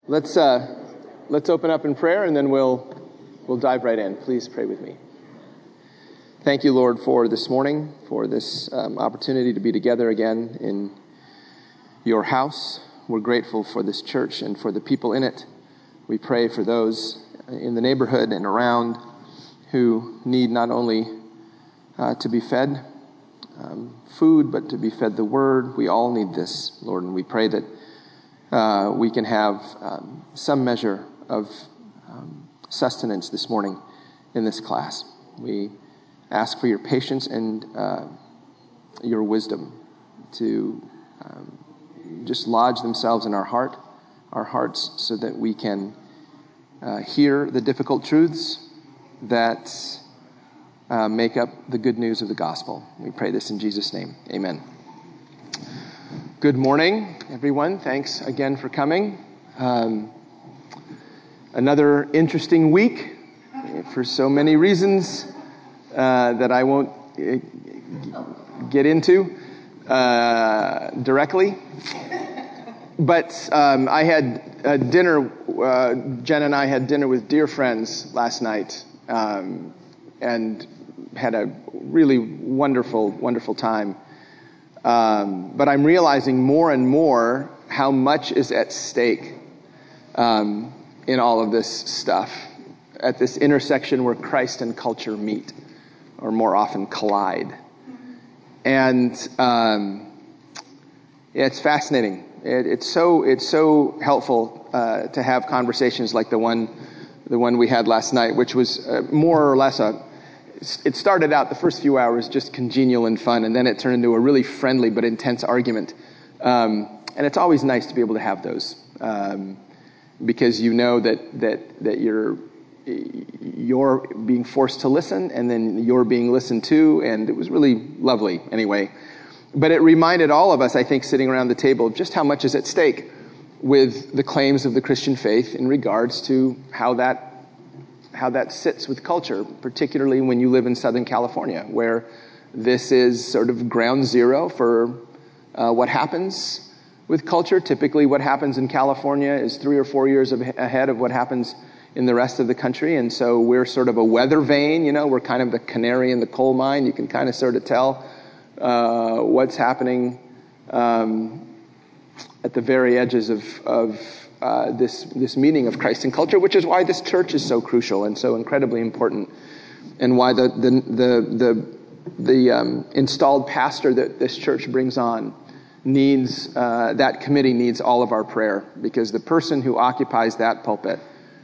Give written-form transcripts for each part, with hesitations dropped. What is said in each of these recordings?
Let's open up in prayer, and then we'll dive right in. Please pray with me. Thank you, Lord, for this morning, for this opportunity to be together again in your house. We're grateful for this church and for the people in it. We pray for those in the neighborhood and around who need not only to be fed food, but to be fed the word. We all need this, Lord, and we pray that we can have some measure of sustenance this morning in this class. We ask for your patience and your wisdom to just lodge themselves in our hearts, so that we can hear the difficult truths that make up the good news of the gospel. We pray this in Jesus' name. Amen. Good morning, everyone. Thanks again for coming. Another interesting week for so many reasons that I won't get into directly. But I had dinner, Jen and I had dinner with dear friends last night, and had a really wonderful, wonderful time. But I'm realizing more and more how much is at stake in all of this stuff, at this intersection where Christ and culture meet, or more often collide. And it's fascinating. It's so helpful to have conversations like the one we had last night, which was more or less it started out the first few hours just congenial and fun, and then it turned into a really friendly but intense argument. And it's always nice to be able to have those, because you know that you're being forced to listen, and then you're being listened to, and it was really lovely anyway. But it reminded all of us, I think, sitting around the table, just how much is at stake with the claims of the Christian faith in regards to how that sits with culture, particularly when you live in Southern California, where this is sort of ground zero for what happens with culture. Typically what happens in California is 3 or 4 years ahead of what happens in the rest of the country. And so we're sort of a weather vane, we're kind of the canary in the coal mine. You can kind of sort of tell what's happening at the very edges of this meaning of Christ and culture, which is why this church is so crucial and so incredibly important, and why the installed pastor that this church brings on needs that committee needs all of our prayer, because the person who occupies that pulpit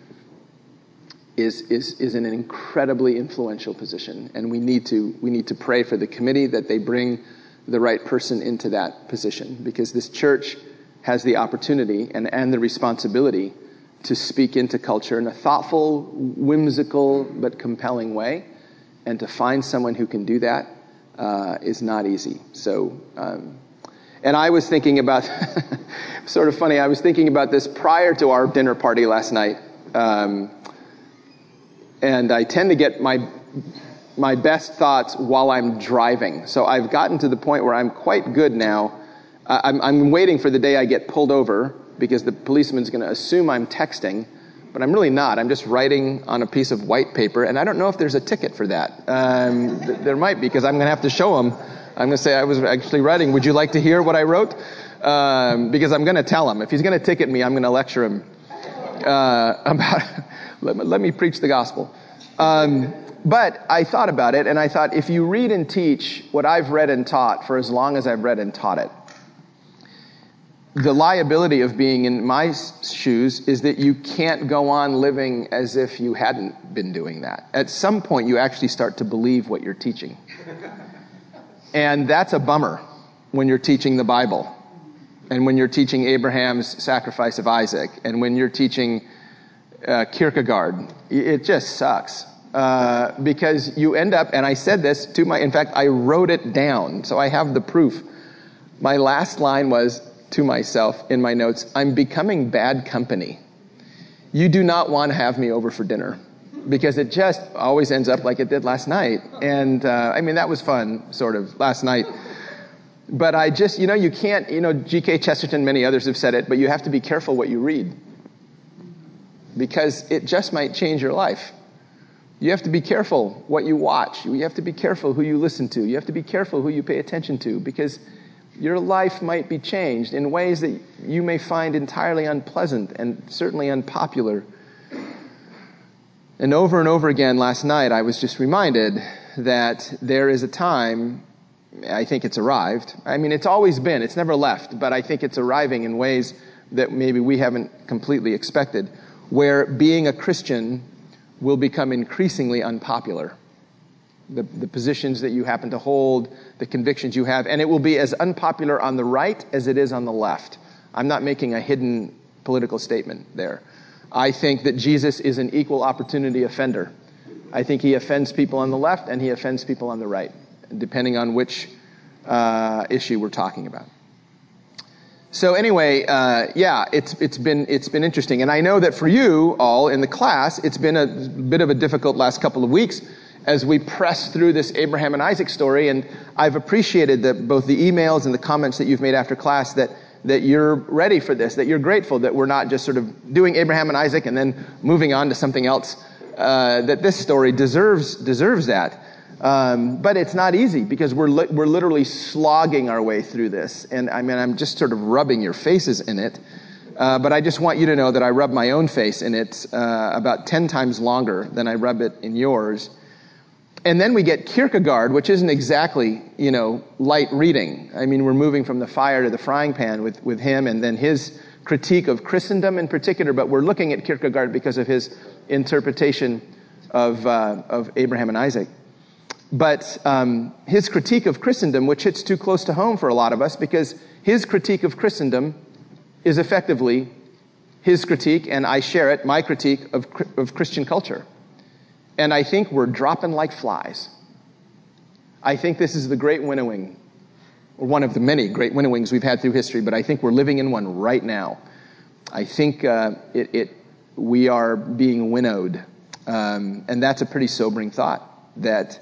is in an incredibly influential position, and we need to pray for the committee that they bring the right person into that position, because this church has the opportunity and the responsibility to speak into culture in a thoughtful, whimsical, but compelling way. And to find someone who can do that is not easy. So, and I was thinking about, sort of funny, I was thinking about this prior to our dinner party last night. And I tend to get my best thoughts while I'm driving. So I've gotten to the point where I'm quite good now. I'm waiting for the day I get pulled over, because the policeman's going to assume I'm texting, but I'm really not. I'm just writing on a piece of white paper, and I don't know if there's a ticket for that. There might be, because I'm going to have to show him. I'm going to say I was actually writing. Would you like to hear what I wrote? Because I'm going to tell him. If he's going to ticket me, I'm going to lecture him about. Let me preach the gospel. But I thought about it, and I thought, if you read and teach what I've read and taught for as long as I've read and taught it, the liability of being in my shoes is that you can't go on living as if you hadn't been doing that. At some point, you actually start to believe what you're teaching. And that's a bummer when you're teaching the Bible, and when you're teaching Abraham's sacrifice of Isaac, and when you're teaching Kierkegaard. It just sucks. Because you end up, and I said this in fact, I wrote it down, so I have the proof. My last line was, to myself in my notes, I'm becoming bad company. You do not want to have me over for dinner, because it just always ends up like it did last night. And that was fun, sort of, last night. But I just, you can't, G.K. Chesterton, many others have said it, but you have to be careful what you read. because it just might change your life. You have to be careful what you watch. You have to be careful who you listen to. You have to be careful who you pay attention to, because your life might be changed in ways that you may find entirely unpleasant and certainly unpopular. And over again last night, I was just reminded that there is a time, I think it's arrived. I mean, it's always been. It's never left. But I think it's arriving in ways that maybe we haven't completely expected, where being a Christian will become increasingly unpopular. The positions that you happen to hold, the convictions you have, and it will be as unpopular on the right as it is on the left. I'm not making a hidden political statement there. I think that Jesus is an equal opportunity offender. I think he offends people on the left and he offends people on the right, depending on which issue we're talking about. So anyway, it's been interesting, and I know that for you all in the class, it's been a bit of a difficult last couple of weeks as we press through this Abraham and Isaac story. And I've appreciated both the emails and the comments that you've made after class that you're ready for this, that you're grateful that we're not just sort of doing Abraham and Isaac and then moving on to something else. That this story deserves that. But it's not easy, because we're literally slogging our way through this. And I mean, I'm just sort of rubbing your faces in it. But I just want you to know that I rub my own face in it about 10 times longer than I rub it in yours. And then we get Kierkegaard, which isn't exactly, light reading. I mean, we're moving from the fire to the frying pan with him, and then his critique of Christendom in particular. But we're looking at Kierkegaard because of his interpretation of Abraham and Isaac. But his critique of Christendom, which hits too close to home for a lot of us, because his critique of Christendom is effectively his critique, and I share it, my critique of Christian culture. And I think we're dropping like flies. I think this is the great winnowing, or one of the many great winnowings we've had through history, but I think we're living in one right now. I think we are being winnowed. And that's a pretty sobering thought, that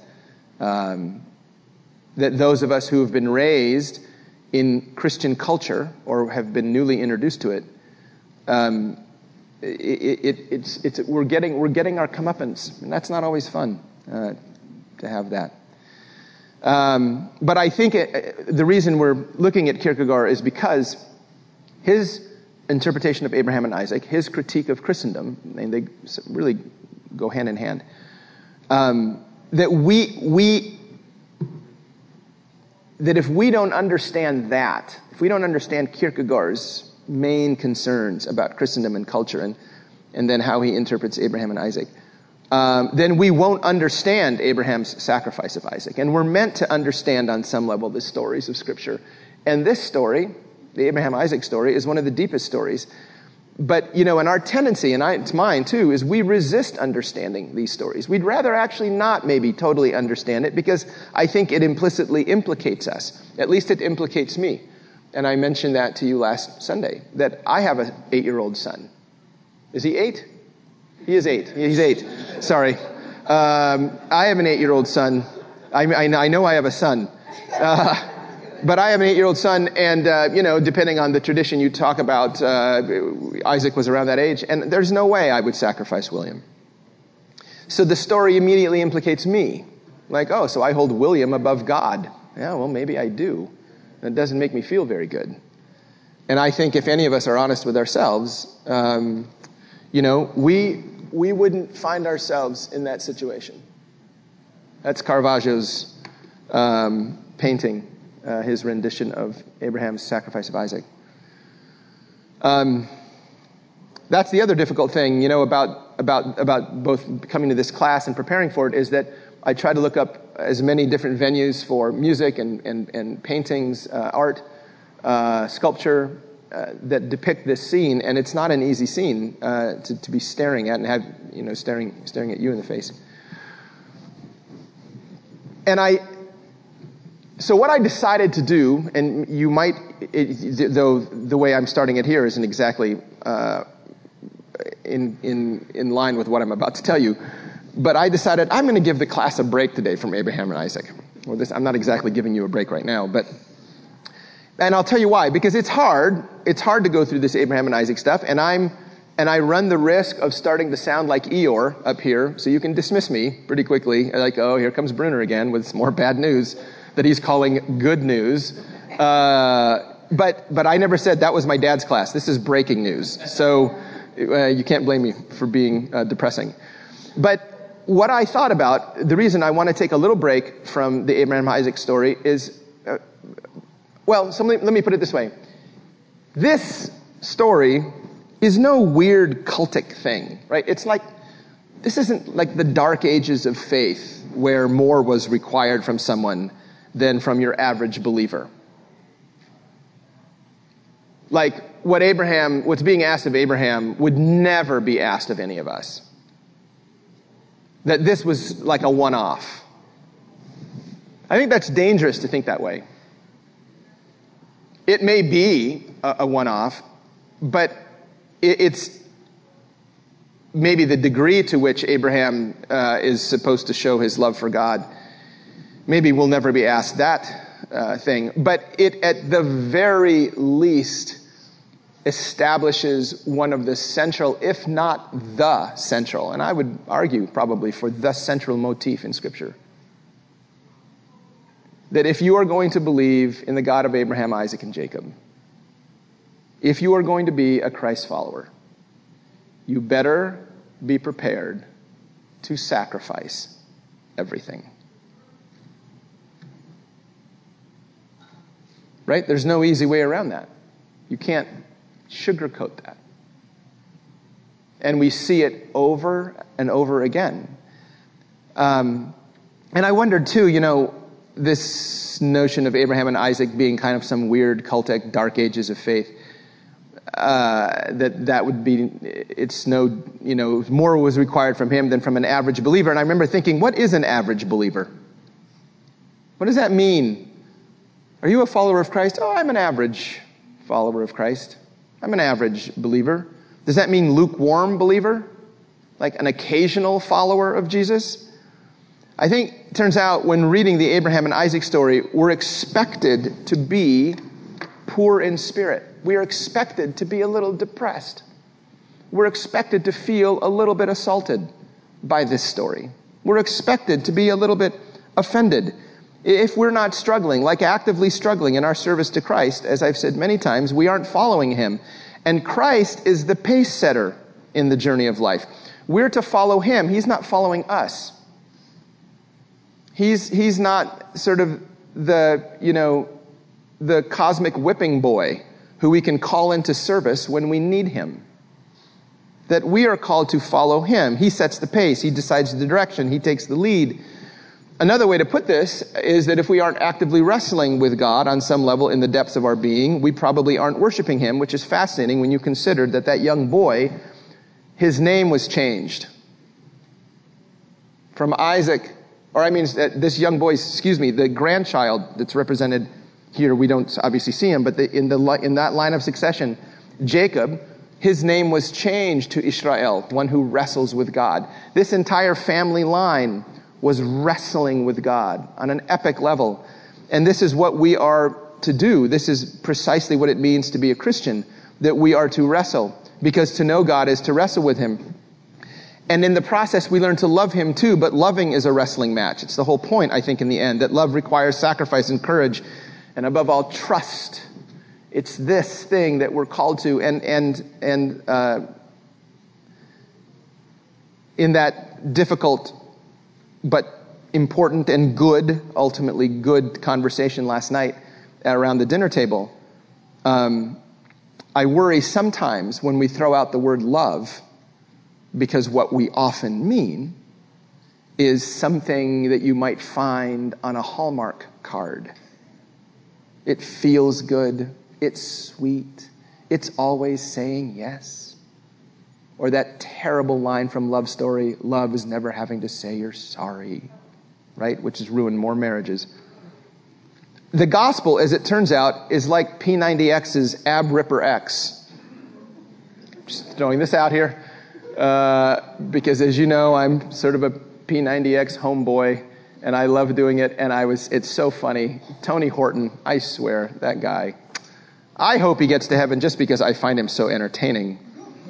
those of us who have been raised in Christian culture or have been newly introduced to it, we're getting our comeuppance, and that's not always fun to have that. But I think the reason we're looking at Kierkegaard is because his interpretation of Abraham and Isaac, his critique of Christendom, and they really go hand in hand. That if we don't understand that, if we don't understand Kierkegaard's main concerns about Christendom and culture, and then how he interprets Abraham and Isaac, then we won't understand Abraham's sacrifice of Isaac. And we're meant to understand on some level the stories of Scripture. And this story, the Abraham-Isaac story, is one of the deepest stories. But, and our tendency, and it's mine too, is we resist understanding these stories. We'd rather actually not maybe totally understand it, because I think it implicitly implicates us. At least it implicates me. And I mentioned that to you last Sunday, that I have an 8-year-old son. Is he 8? He is 8. He's 8. Sorry. I have an 8-year-old son. I know I have a son. But I have an 8-year-old son, and, depending on the tradition you talk about, Isaac was around that age, and there's no way I would sacrifice William. So the story immediately implicates me. Like, oh, so I hold William above God. Yeah, well, maybe I do. That doesn't make me feel very good. And I think if any of us are honest with ourselves, we wouldn't find ourselves in that situation. That's Caravaggio's painting. His rendition of Abraham's sacrifice of Isaac. That's the other difficult thing, about both coming to this class and preparing for it, is that I try to look up as many different venues for music and paintings, art, sculpture that depict this scene, and it's not an easy scene to be staring at and have staring at you in the face. So what I decided to do, and you might, though the way I'm starting it here isn't exactly in line with what I'm about to tell you, but I decided I'm going to give the class a break today from Abraham and Isaac. Well, I'm not exactly giving you a break right now, and I'll tell you why. Because it's hard to go through this Abraham and Isaac stuff, and I'm and I run the risk of starting to sound like Eeyore up here, so you can dismiss me pretty quickly. Like, oh, here comes Bruner again with some more bad news that he's calling good news. But I never said that was my dad's class. This is breaking news. So you can't blame me for being depressing. But what I thought about, the reason I want to take a little break from the Abraham Isaac story is, let me put it this way. This story is no weird cultic thing, right? It's like, this isn't like the dark ages of faith where more was required from someone than from your average believer. Like, what's being asked of Abraham would never be asked of any of us. That this was like a one-off. I think that's dangerous to think that way. It may be a one-off, but it's maybe the degree to which Abraham is supposed to show his love for God. Maybe we'll never be asked that thing. But it, at the very least, establishes one of the central, if not the central, and I would argue probably for the central motif in Scripture. That if you are going to believe in the God of Abraham, Isaac, and Jacob, if you are going to be a Christ follower, you better be prepared to sacrifice everything. Right? There's no easy way around that. You can't sugarcoat that. And we see it over and over again. And I wondered too, this notion of Abraham and Isaac being kind of some weird cultic dark ages of faith, that would be, it's no, more was required from him than from an average believer. And I remember thinking, what is an average believer? What does that mean? Are you a follower of Christ? Oh, I'm an average follower of Christ. I'm an average believer. Does that mean lukewarm believer? Like an occasional follower of Jesus? I think it turns out when reading the Abraham and Isaac story, we're expected to be poor in spirit. We are expected to be a little depressed. We're expected to feel a little bit assaulted by this story. We're expected to be a little bit offended. If we're not struggling, like actively struggling in our service to Christ, as I've said many times, we aren't following him. And Christ is the pace setter in the journey of life. We're to follow him. He's not following us. He's not sort of the cosmic whipping boy who we can call into service when we need him. That we are called to follow him. He sets the pace. He decides the direction. He takes the lead. Another way to put this is that if we aren't actively wrestling with God on some level in the depths of our being, we probably aren't worshiping him, which is fascinating when you consider that young boy, his name was changed from Isaac, this young boy, the grandchild that's represented here, we don't obviously see him, but in that line of succession, Jacob, his name was changed to Israel, one who wrestles with God. This entire family line was wrestling with God on an epic level. And this is what we are to do. This is precisely what it means to be a Christian, that we are to wrestle, because to know God is to wrestle with him. And in the process, we learn to love him too, but loving is a wrestling match. It's the whole point, I think, in the end, that love requires sacrifice and courage, and above all, trust. It's this thing that we're called to, and in that difficult but important and ultimately good conversation last night around the dinner table, I worry sometimes when we throw out the word love, because what we often mean is something that you might find on a Hallmark card. It feels good. It's sweet. It's always saying yes. Or that terrible line from Love Story, love is never having to say you're sorry, right? Which has ruined more marriages. The gospel, as it turns out, is like P90X's Ab Ripper X. Just throwing this out here, because as you know, I'm sort of a P90X homeboy, and I love doing it, and it's so funny. Tony Horton, I swear, that guy. I hope he gets to heaven just because I find him so entertaining.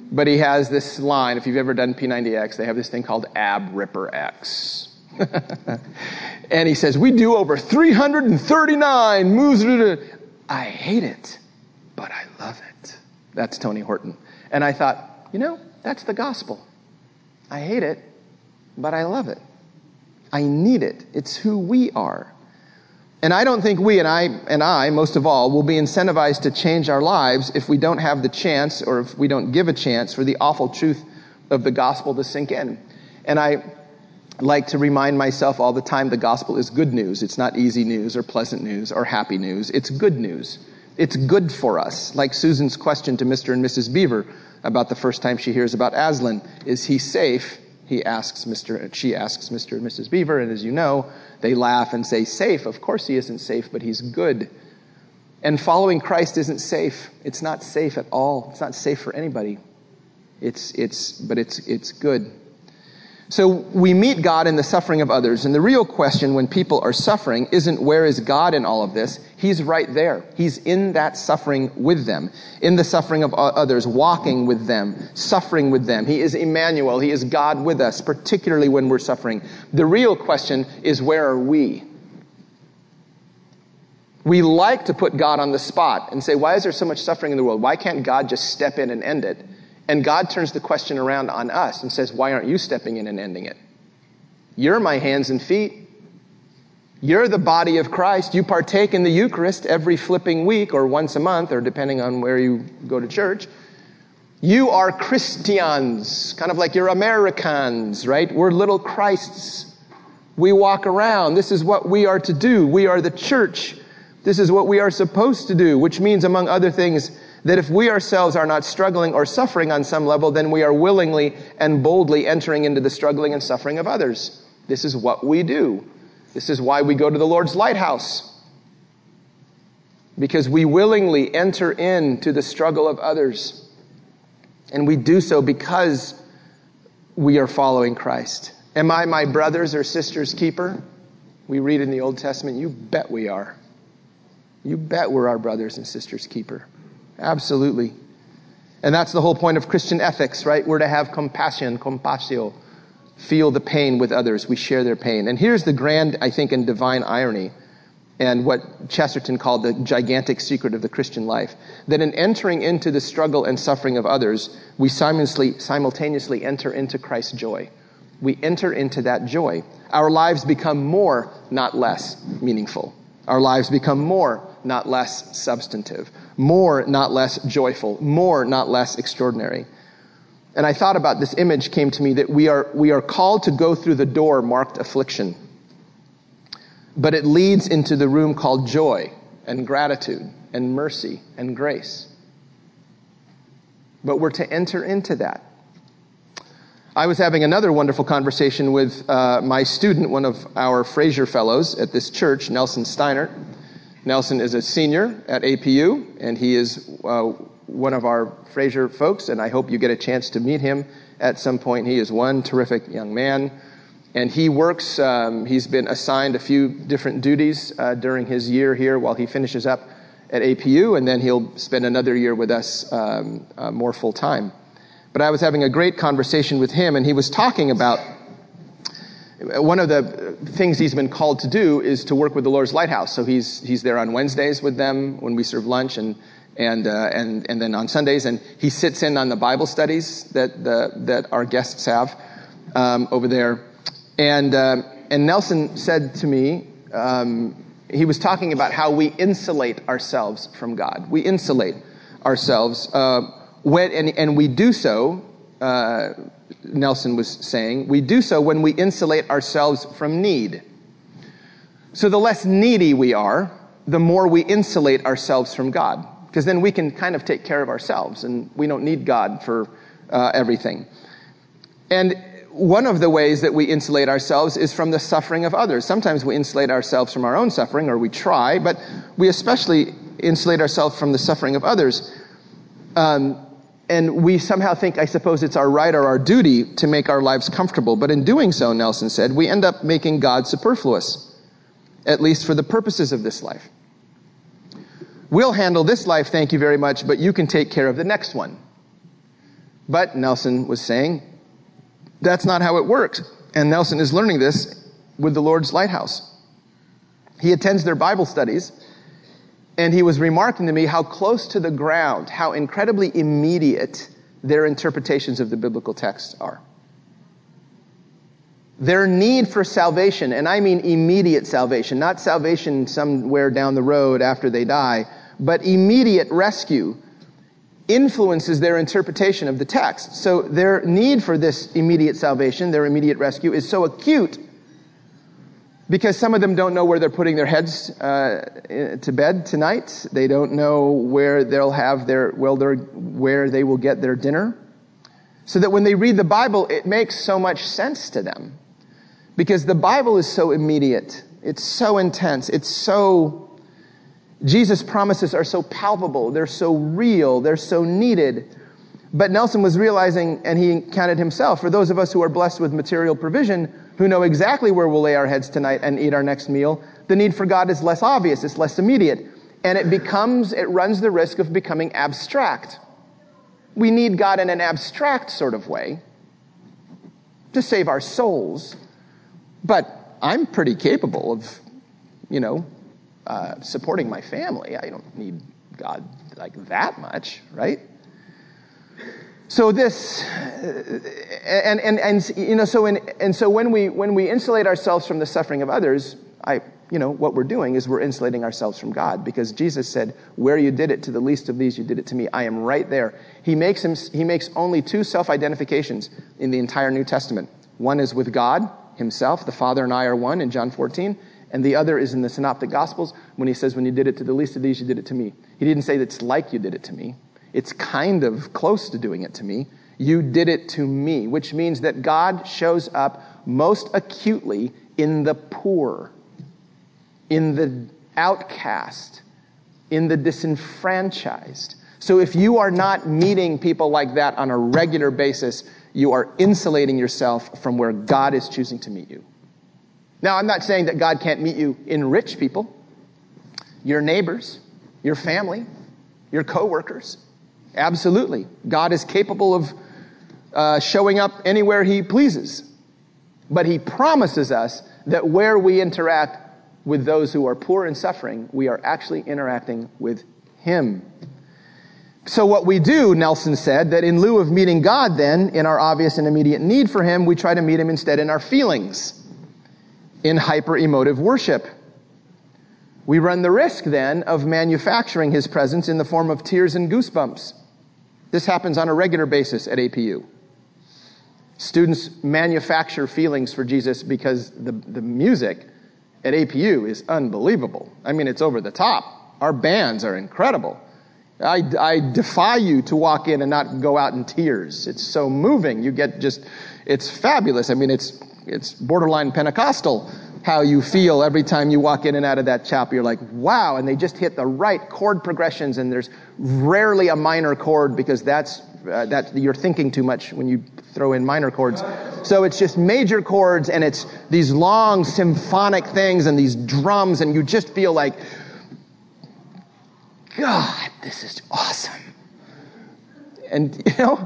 But he has this line, if you've ever done P90X, they have this thing called Ab Ripper X. And he says, we do over 339 moves. I hate it, but I love it. That's Tony Horton. And I thought, that's the gospel. I hate it, but I love it. I need it. It's who we are. And I don't think we, and I, most of all, will be incentivized to change our lives if we don't have the chance, or if we don't give a chance for the awful truth of the gospel to sink in. And I like to remind myself all the time the gospel is good news. It's not easy news or pleasant news or happy news. It's good news. It's good for us. Like Susan's question to Mr. and Mrs. Beaver about the first time she hears about Aslan. Is he safe? She asks Mr. and Mrs. Beaver, and as you know, they laugh and say, safe? Of course he isn't safe, but he's good. And following Christ isn't safe. It's not safe at all. It's not safe for anybody. But it's good. So we meet God in the suffering of others. And the real question when people are suffering isn't where is God in all of this? He's right there. He's in that suffering with them. In the suffering of others, walking with them, suffering with them. He is Emmanuel. He is God with us, particularly when we're suffering. The real question is, where are we? We like to put God on the spot and say, why is there so much suffering in the world? Why can't God just step in and end it? And God turns the question around on us and says, why aren't you stepping in and ending it? You're my hands and feet. You're the body of Christ. You partake in the Eucharist every flipping week or once a month, or depending on where you go to church. You are Christians, kind of like you're Americans, right? We're little Christs. We walk around. This is what we are to do. We are the church. This is what we are supposed to do, which means, among other things, that if we ourselves are not struggling or suffering on some level, then we are willingly and boldly entering into the struggling and suffering of others. This is what we do. This is why we go to the Lord's lighthouse. Because we willingly enter into the struggle of others. And we do so because we are following Christ. Am I my brother's or sister's keeper? We read in the Old Testament, you bet we are. You bet we're our brother's and sister's keeper. Absolutely. And that's the whole point of Christian ethics, right? We're to have compassion, compassio, feel the pain with others. We share their pain. And here's the grand, I think, and divine irony, and what Chesterton called the gigantic secret of the Christian life, that in entering into the struggle and suffering of others, we simultaneously enter into Christ's joy. We enter into that joy. Our lives become more, not less, meaningful. Our lives become more, not less substantive. More, not less joyful. More, not less extraordinary. And I thought about this image came to me that we are called to go through the door marked affliction. But it leads into the room called joy and gratitude and mercy and grace. But we're to enter into that. I was having another wonderful conversation with my student, one of our Fraser Fellows at this church, Nelson Steiner. Nelson is a senior at APU, and he is one of our Fraser folks, and I hope you get a chance to meet him at some point. He is one terrific young man, and he works, he's been assigned a few different duties during his year here while he finishes up at APU, and then he'll spend another year with us more full-time. But I was having a great conversation with him, and he was talking about one of the things he's been called to do is to work with the Lord's Lighthouse. So he's there on Wednesdays with them when we serve lunch, and then on Sundays, and he sits in on the Bible studies that our guests have over there. And Nelson said to me, he was talking about how we insulate ourselves from God. We insulate ourselves. And we do so, Nelson was saying, we do so when we insulate ourselves from need. So the less needy we are, the more we insulate ourselves from God. Because then we can kind of take care of ourselves, and we don't need God for everything. And one of the ways that we insulate ourselves is from the suffering of others. Sometimes we insulate ourselves from our own suffering, or we try, but we especially insulate ourselves from the suffering of others. And we somehow think, I suppose, it's our right or our duty to make our lives comfortable. But in doing so, Nelson said, we end up making God superfluous, at least for the purposes of this life. We'll handle this life, thank you very much, but you can take care of the next one. But Nelson was saying, that's not how it works. And Nelson is learning this with the Lord's Lighthouse. He attends their Bible studies, and he was remarking to me how close to the ground, how incredibly immediate their interpretations of the biblical texts are. Their need for salvation, and I mean immediate salvation, not salvation somewhere down the road after they die, but immediate rescue, influences their interpretation of the text. So their need for this immediate salvation, their immediate rescue, is so acute because some of them don't know where they're putting their heads to bed tonight. They don't know where they'll have where they will get their dinner. So that when they read the Bible, it makes so much sense to them. Because the Bible is so immediate. It's so intense. Jesus' promises are so palpable. They're so real. They're so needed. But Nelson was realizing, and he counted himself, for those of us who are blessed with material provision, who know exactly where we'll lay our heads tonight and eat our next meal, the need for God is less obvious. It's less immediate. And it runs the risk of becoming abstract. We need God in an abstract sort of way to save our souls. But I'm pretty capable of, supporting my family. I don't need God like that much, right? So this, so when we insulate ourselves from the suffering of others, what we're doing is we're insulating ourselves from God, because Jesus said, "Where you did it to the least of these, you did it to me." I am right there. He makes only two self-identifications in the entire New Testament. One is with God himself, the Father and I are one in John 14. And the other is in the Synoptic Gospels when he says, "When you did it to the least of these, you did it to me." He didn't say it's like you did it to me. It's kind of close to doing it to me. You did it to me, which means that God shows up most acutely in the poor, in the outcast, in the disenfranchised. So if you are not meeting people like that on a regular basis, you are insulating yourself from where God is choosing to meet you. Now, I'm not saying that God can't meet you in rich people, your neighbors, your family, your coworkers. Absolutely. God is capable of showing up anywhere he pleases. But he promises us that where we interact with those who are poor and suffering, we are actually interacting with him. So what we do, Nelson said, that in lieu of meeting God then, in our obvious and immediate need for him, we try to meet him instead in our feelings, in hyper-emotive worship. We run the risk then of manufacturing his presence in the form of tears and goosebumps. This happens on a regular basis at APU. Students manufacture feelings for Jesus because the music at APU is unbelievable. I mean, it's over the top. Our bands are incredible. I defy you to walk in and not go out in tears. It's so moving. It's fabulous. I mean, it's borderline Pentecostal how you feel every time you walk in and out of that chapel. You're like, wow, and they just hit the right chord progressions, and there's rarely a minor chord, because that you're thinking too much when you throw in minor chords. So it's just major chords, and it's these long symphonic things and these drums, and you just feel like, God, this is awesome. And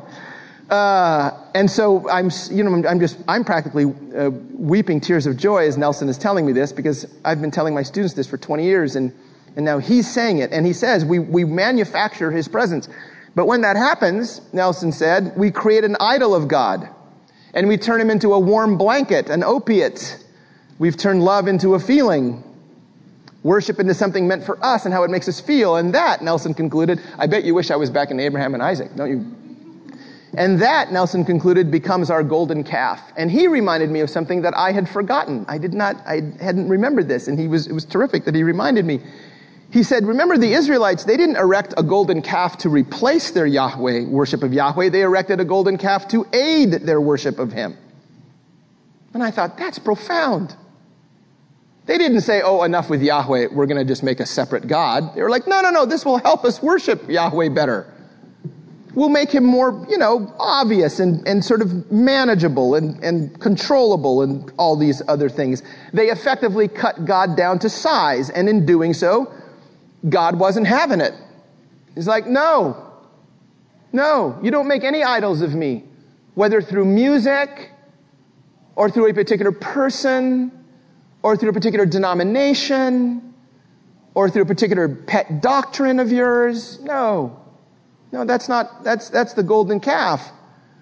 and so I'm practically weeping tears of joy as Nelson is telling me this, because I've been telling my students this for 20 years, and now he's saying it. And he says we manufacture his presence. But when that happens, Nelson said, we create an idol of God, and we turn him into a warm blanket, an opiate. We've turned love into a feeling, worship into something meant for us and how it makes us feel. And that, Nelson concluded, I bet you wish I was back in Abraham and Isaac, don't you? And that, Nelson concluded, becomes our golden calf. And he reminded me of something that I had forgotten. I hadn't remembered this, and it was terrific that he reminded me. He said, remember the Israelites, they didn't erect a golden calf to replace their Yahweh, worship of Yahweh. They erected a golden calf to aid their worship of him. And I thought, that's profound. They didn't say, oh, enough with Yahweh, we're going to just make a separate God. They were like, no, this will help us worship Yahweh better. We'll make him more, obvious and sort of manageable and controllable and all these other things. They effectively cut God down to size, and in doing so, God wasn't having it. He's like, no, No, you don't make any idols of me, whether through music or through a particular person or through a particular denomination or through a particular pet doctrine of yours. No, that's the golden calf.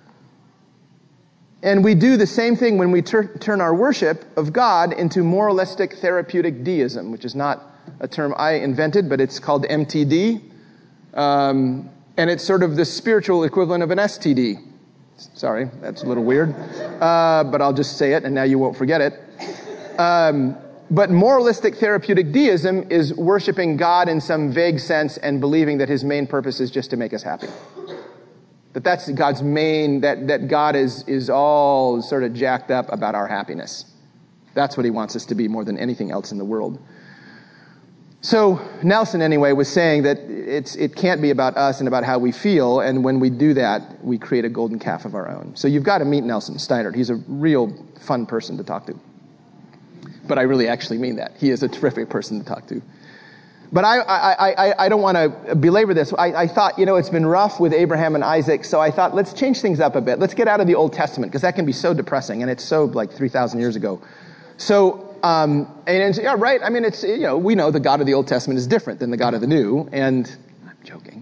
And we do the same thing when we turn our worship of God into moralistic therapeutic deism, which is not a term I invented, but it's called MTD. And it's sort of the spiritual equivalent of an STD. Sorry, that's a little weird. But I'll just say it, and now you won't forget it. But moralistic therapeutic deism is worshiping God in some vague sense and believing that his main purpose is just to make us happy. That's God's main, that God is all sort of jacked up about our happiness. That's what he wants us to be more than anything else in the world. So Nelson, anyway, was saying that it can't be about us and about how we feel, and when we do that, we create a golden calf of our own. So you've got to meet Nelson Steinert. He's a real fun person to talk to. But I really actually mean that. He is a terrific person to talk to. But I don't want to belabor this. I thought, it's been rough with Abraham and Isaac, so I thought, let's change things up a bit. Let's get out of the Old Testament, because that can be so depressing, and it's so like 3,000 years ago. So, yeah, right. I mean, it's, we know the God of the Old Testament is different than the God of the New, and I'm joking.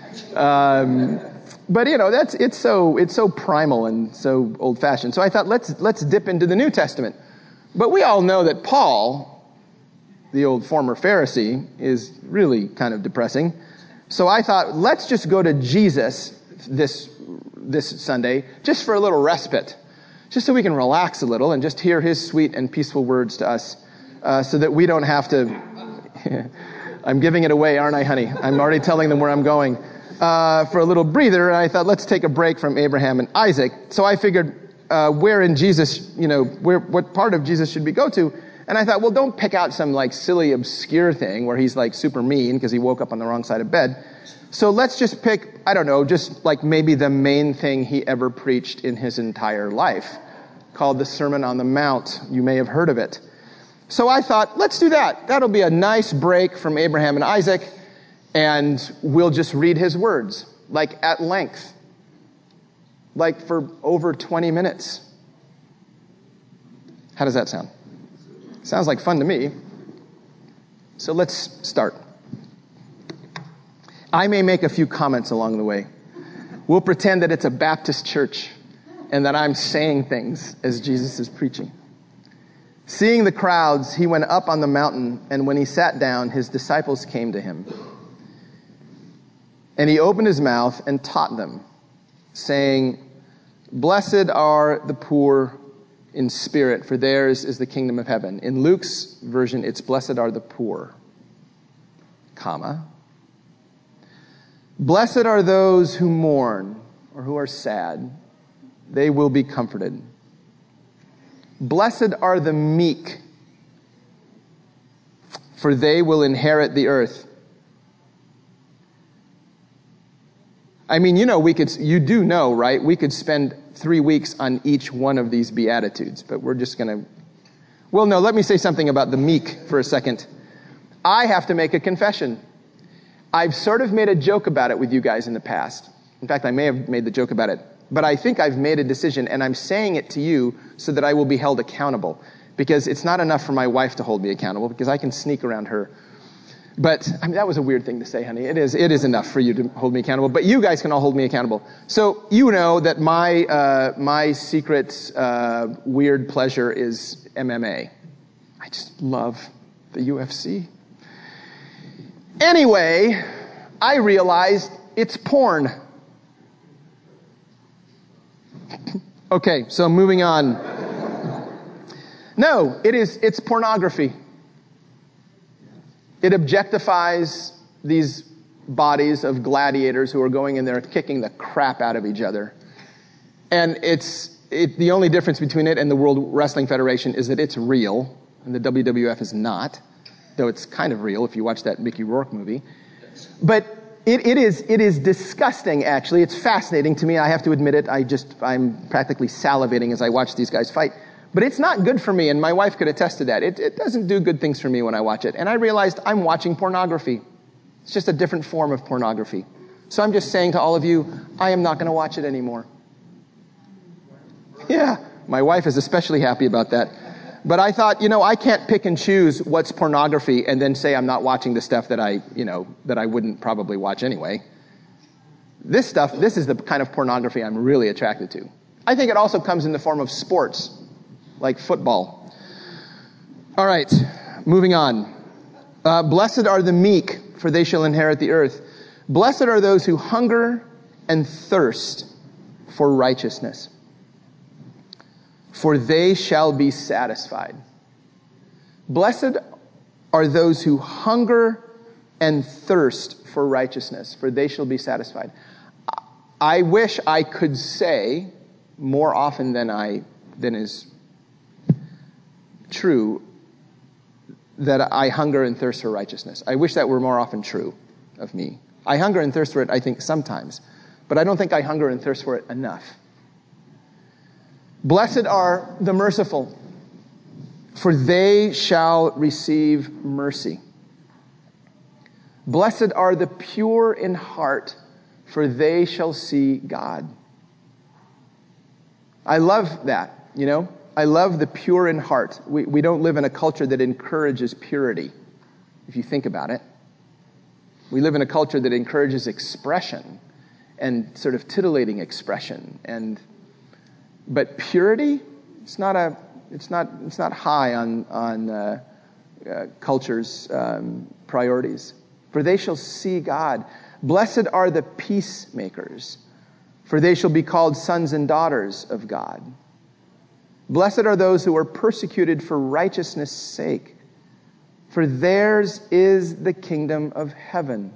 But it's so primal and so old-fashioned. So I thought, let's dip into the New Testament. But we all know that Paul, the old former Pharisee, is really kind of depressing. So I thought, let's just go to Jesus this Sunday, just for a little respite, just so we can relax a little and just hear his sweet and peaceful words to us, so that we don't have to... I'm giving it away, aren't I, honey? I'm already telling them where I'm going. For a little breather, and I thought, let's take a break from Abraham and Isaac. So I figured, where in Jesus, what part of Jesus should we go to? And I thought, well, don't pick out some like silly, obscure thing where he's like super mean because he woke up on the wrong side of bed. So let's just pick, I don't know, just like maybe the main thing he ever preached in his entire life, called the Sermon on the Mount. You may have heard of it. So I thought, let's do that. That'll be a nice break from Abraham and Isaac, and we'll just read his words, like at length, like for over 20 minutes. How does that sound? Sounds like fun to me. So let's start. I may make a few comments along the way. We'll pretend that it's a Baptist church and that I'm saying things as Jesus is preaching. Seeing the crowds, he went up on the mountain, and when he sat down, his disciples came to him. And he opened his mouth and taught them, saying, "Blessed are the poor in spirit, for theirs is the kingdom of heaven." In Luke's version, it's "Blessed are the poor, comma. Blessed are those who mourn," or who are sad. "They will be comforted. Blessed are the meek, for they will inherit the earth." I mean, you do know, right? We could spend 3 weeks on each one of these Beatitudes, but we're just going to... Well, no, let me say something about the meek for a second. I have to make a confession. I've sort of made a joke about it with you guys in the past. In fact, I may have made the joke about it. But I think I've made a decision, and I'm saying it to you so that I will be held accountable. Because it's not enough for my wife to hold me accountable, because I can sneak around her. But I mean, that was a weird thing to say, honey. It is enough for you to hold me accountable. But you guys can all hold me accountable. So you know that my secret weird pleasure is MMA. I just love the UFC. Anyway, I realized it's porn. Okay, so moving on. No, it's pornography. It objectifies these bodies of gladiators who are going in there kicking the crap out of each other. And the only difference between it and the World Wrestling Federation is that it's real, and the WWF is not, though it's kind of real if you watch that Mickey Rourke movie. But it is disgusting, actually. It's fascinating to me. I have to admit it. I'm practically salivating as I watch these guys fight. But it's not good for me, and my wife could attest to that. It doesn't do good things for me when I watch it. And I realized I'm watching pornography. It's just a different form of pornography. So I'm just saying to all of you, I am not going to watch it anymore. Yeah, my wife is especially happy about that. But I thought, I can't pick and choose what's pornography and then say I'm not watching the stuff that I wouldn't probably watch anyway. This is the kind of pornography I'm really attracted to. I think it also comes in the form of sports, like football. All right, moving on. Blessed are the meek, for they shall inherit the earth. Blessed are those who hunger and thirst for righteousness, for they shall be satisfied. Blessed are those who hunger and thirst for righteousness, for they shall be satisfied. I wish I could say more often than is true that I hunger and thirst for righteousness. I wish that were more often true of me. I hunger and thirst for it, I think, sometimes, but I don't think I hunger and thirst for it enough. Blessed are the merciful, for they shall receive mercy. Blessed are the pure in heart, for they shall see God. I love that, I love the pure in heart. We don't live in a culture that encourages purity, if you think about it. We live in a culture that encourages expression and sort of titillating expression. But purity, it's not high on culture's priorities. For they shall see God. Blessed are the peacemakers, for they shall be called sons and daughters of God. Blessed are those who are persecuted for righteousness' sake, for theirs is the kingdom of heaven.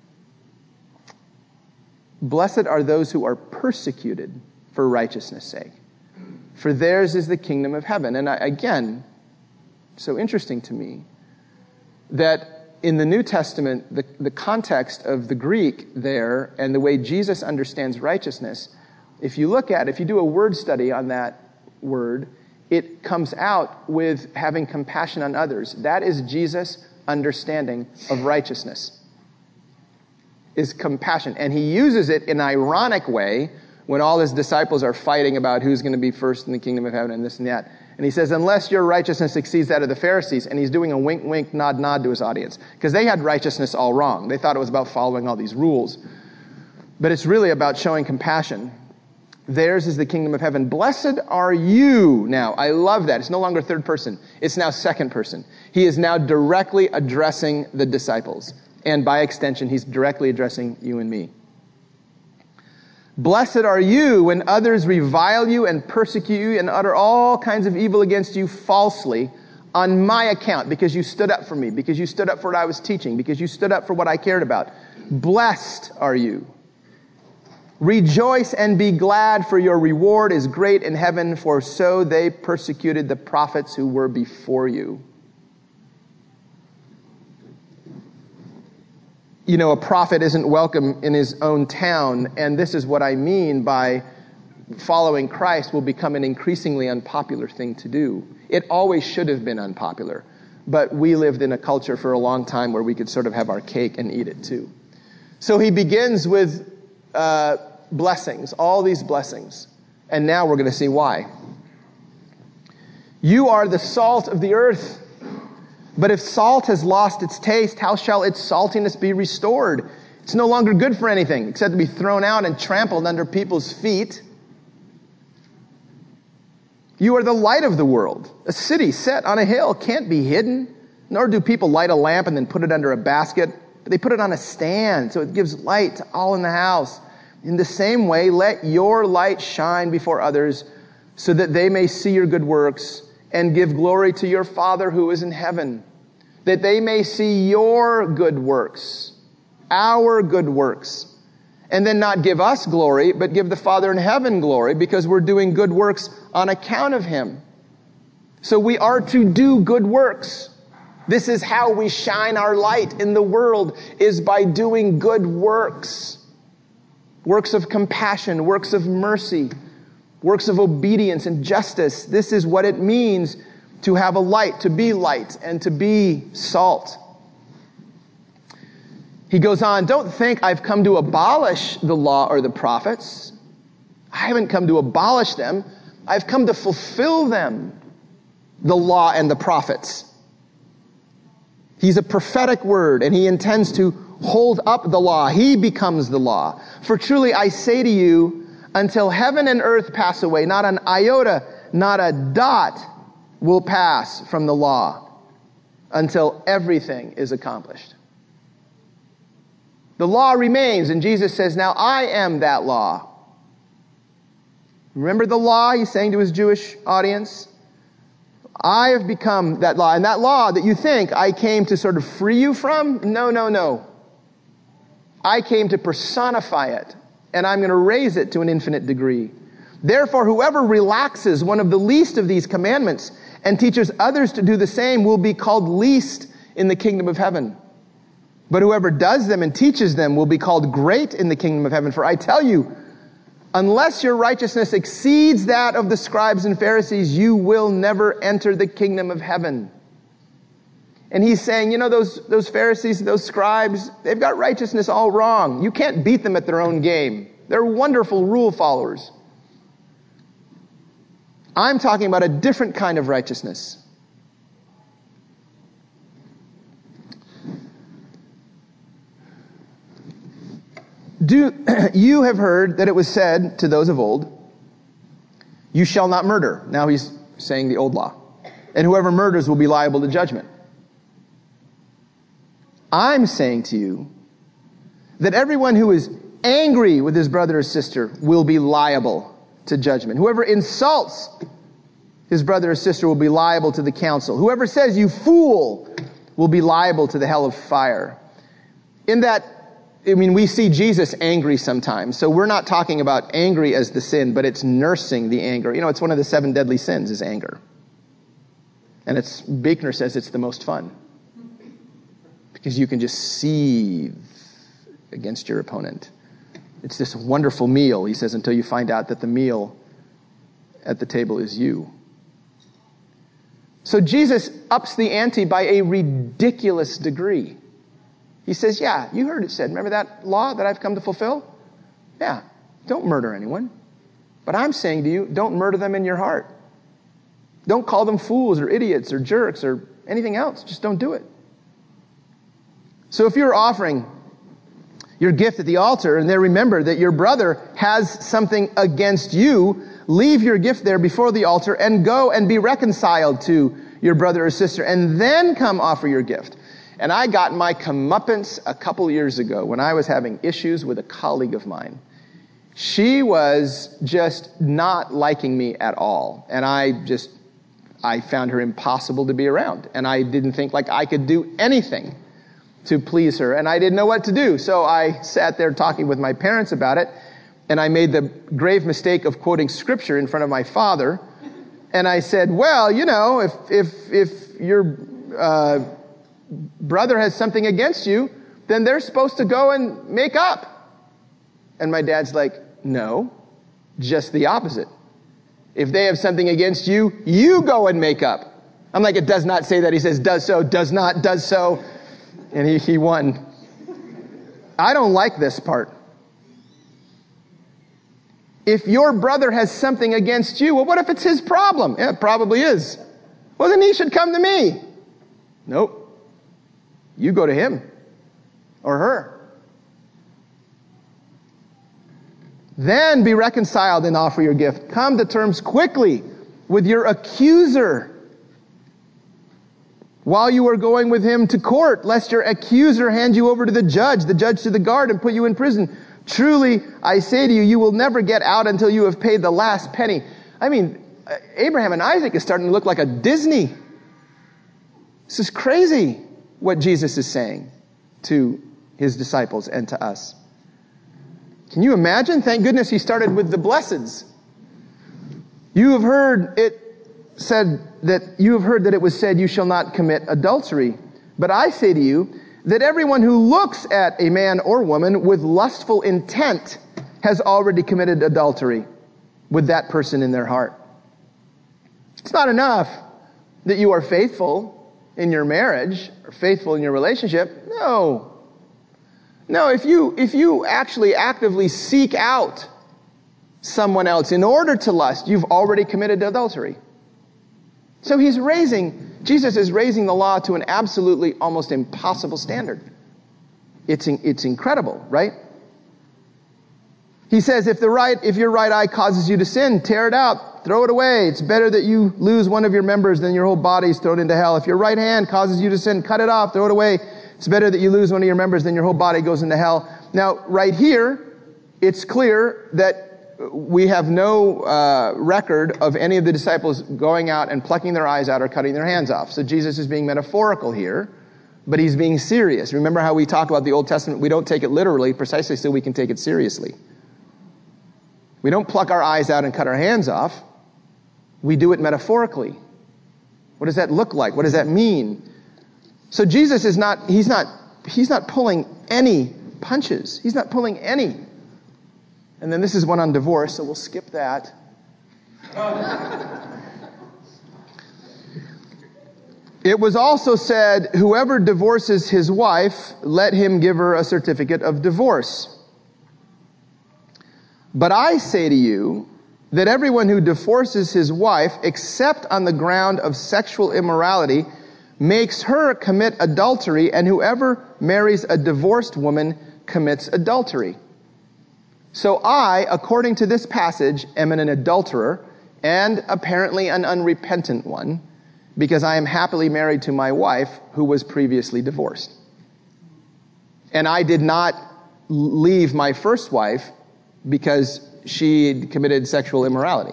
Blessed are those who are persecuted for righteousness' sake, for theirs is the kingdom of heaven. And again, so interesting to me that in the New Testament, the context of the Greek there and the way Jesus understands righteousness, if you do a word study on that word, it comes out with having compassion on others. That is Jesus' understanding of righteousness, is compassion. And he uses it in an ironic way when all his disciples are fighting about who's going to be first in the kingdom of heaven and this and that. And he says, unless your righteousness exceeds that of the Pharisees, and he's doing a wink, wink, nod, nod to his audience, because they had righteousness all wrong. They thought it was about following all these rules. But it's really about showing compassion. Theirs is the kingdom of heaven. Blessed are you. Now, I love that. It's no longer third person. It's now second person. He is now directly addressing the disciples. And by extension, he's directly addressing you and me. Blessed are you when others revile you and persecute you and utter all kinds of evil against you falsely on my account, because you stood up for me, because you stood up for what I was teaching, because you stood up for what I cared about. Blessed are you. Rejoice and be glad, for your reward is great in heaven, for so they persecuted the prophets who were before you. A prophet isn't welcome in his own town, and this is what I mean by following Christ will become an increasingly unpopular thing to do. It always should have been unpopular, but we lived in a culture for a long time where we could sort of have our cake and eat it too. So he begins with blessings, all these blessings, and now we're going to see why. You are the salt of the earth. But if salt has lost its taste, how shall its saltiness be restored? It's no longer good for anything except to be thrown out and trampled under people's feet. You are the light of the world. A city set on a hill can't be hidden, nor do people light a lamp and then put it under a basket, but they put it on a stand so it gives light to all in the house. In the same way, let your light shine before others so that they may see your good works and give glory to your Father who is in heaven. That they may see your good works, our good works, and then not give us glory, but give the Father in heaven glory, because we're doing good works on account of him. So we are to do good works. This is how we shine our light in the world, is by doing good works. Works of compassion, works of mercy, works of obedience and justice. This is what it means to have a light, and to be salt. He goes on, don't think I've come to abolish the law or the prophets. I haven't come to abolish them. I've come to fulfill them, the law and the prophets. He's a prophetic word, and he intends to hold up the law. He becomes the law. For truly I say to you, until heaven and earth pass away, not an iota, not a dot will pass from the law until everything is accomplished. The law remains, and Jesus says, now I am that law. Remember the law? He's saying to his Jewish audience, I have become that law. And that law that you think I came to sort of free you from, no. I came to personify it, and I'm going to raise it to an infinite degree. Therefore, whoever relaxes one of the least of these commandments and teaches others to do the same will be called least in the kingdom of heaven. But whoever does them and teaches them will be called great in the kingdom of heaven. For I tell you, unless your righteousness exceeds that of the scribes and Pharisees, you will never enter the kingdom of heaven. And he's saying, those Pharisees, those scribes, they've got righteousness all wrong. You can't beat them at their own game. They're wonderful rule followers. I'm talking about a different kind of righteousness. You have heard that it was said to those of old, you shall not murder. Now he's saying the old law. And whoever murders will be liable to judgment. I'm saying to you that everyone who is angry with his brother or sister will be liable to judgment. Whoever insults his brother or sister will be liable to the council. Whoever says, you fool, will be liable to the hell of fire. We see Jesus angry sometimes. So we're not talking about angry as the sin, but it's nursing the anger. It's one of the 7 deadly sins is anger. And Buechner says it's the most fun. Because you can just seethe against your opponent. It's this wonderful meal, he says, until you find out that the meal at the table is you. So Jesus ups the ante by a ridiculous degree. He says, yeah, you heard it said. Remember that law that I've come to fulfill? Yeah, don't murder anyone. But I'm saying to you, don't murder them in your heart. Don't call them fools or idiots or jerks or anything else. Just don't do it. So if you're offering your gift at the altar and then remember that your brother has something against you, leave your gift there before the altar and go and be reconciled to your brother or sister and then come offer your gift. And I got my comeuppance a couple years ago when I was having issues with a colleague of mine. She was just not liking me at all. And I found her impossible to be around. And I didn't think like I could do anything to please her. And I didn't know what to do. So I sat there talking with my parents about it. And I made the grave mistake of quoting scripture in front of my father. And I said, well, if your brother has something against you, then they're supposed to go and make up. And my dad's like, no, just the opposite. If they have something against you, you go and make up. I'm like, it does not say that. He says, does so, does not, does so. And he won. I don't like this part. If your brother has something against you, well, what if it's his problem? Yeah, it probably is. Well, then he should come to me. Nope. You go to him or her. Then be reconciled and offer your gift. Come to terms quickly with your accuser while you are going with him to court, lest your accuser hand you over to the judge to the guard, and put you in prison. Truly, I say to you, you will never get out until you have paid the last penny. Abraham and Isaac is starting to look like a Disney. This is crazy what Jesus is saying to his disciples and to us. Can you imagine? Thank goodness he started with the blesseds. You have heard that it was said, you shall not commit adultery. But I say to you that everyone who looks at a man or woman with lustful intent has already committed adultery with that person in their heart. It's not enough that you are faithful in your marriage or faithful in your relationship. No. No, if you actually actively seek out someone else in order to lust, you've already committed adultery. So Jesus is raising the law to an absolutely almost impossible standard. It's incredible, right? He says, if your right eye causes you to sin, tear it out, throw it away. It's better that you lose one of your members than your whole body is thrown into hell. If your right hand causes you to sin, cut it off, throw it away. It's better that you lose one of your members than your whole body goes into hell. Now, right here, it's clear that we have no record of any of the disciples going out and plucking their eyes out or cutting their hands off. So Jesus is being metaphorical here, but he's being serious. Remember how we talk about the Old Testament? We don't take it literally precisely so we can take it seriously. We don't pluck our eyes out and cut our hands off. We do it metaphorically. What does that look like? What does that mean? So Jesus is he's not pulling any punches. He's not pulling any. And then this is one on divorce, so we'll skip that. It was also said, whoever divorces his wife, let him give her a certificate of divorce. But I say to you that everyone who divorces his wife, except on the ground of sexual immorality, makes her commit adultery, and whoever marries a divorced woman commits adultery. So I, according to this passage, am an adulterer, and apparently an unrepentant one, because I am happily married to my wife, who was previously divorced. And I did not leave my first wife because she had committed sexual immorality.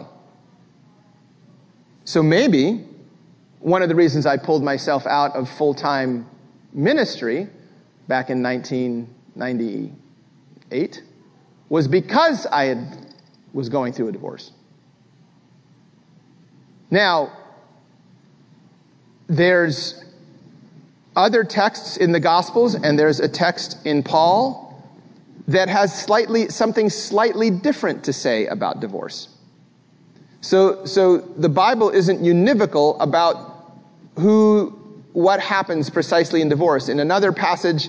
So maybe one of the reasons I pulled myself out of full-time ministry back in 1998 was because I was going through a divorce. Now, there's other texts in the Gospels, and there's a text in Paul that has something slightly different to say about divorce. So the Bible isn't univocal about what happens precisely in divorce. In another passage,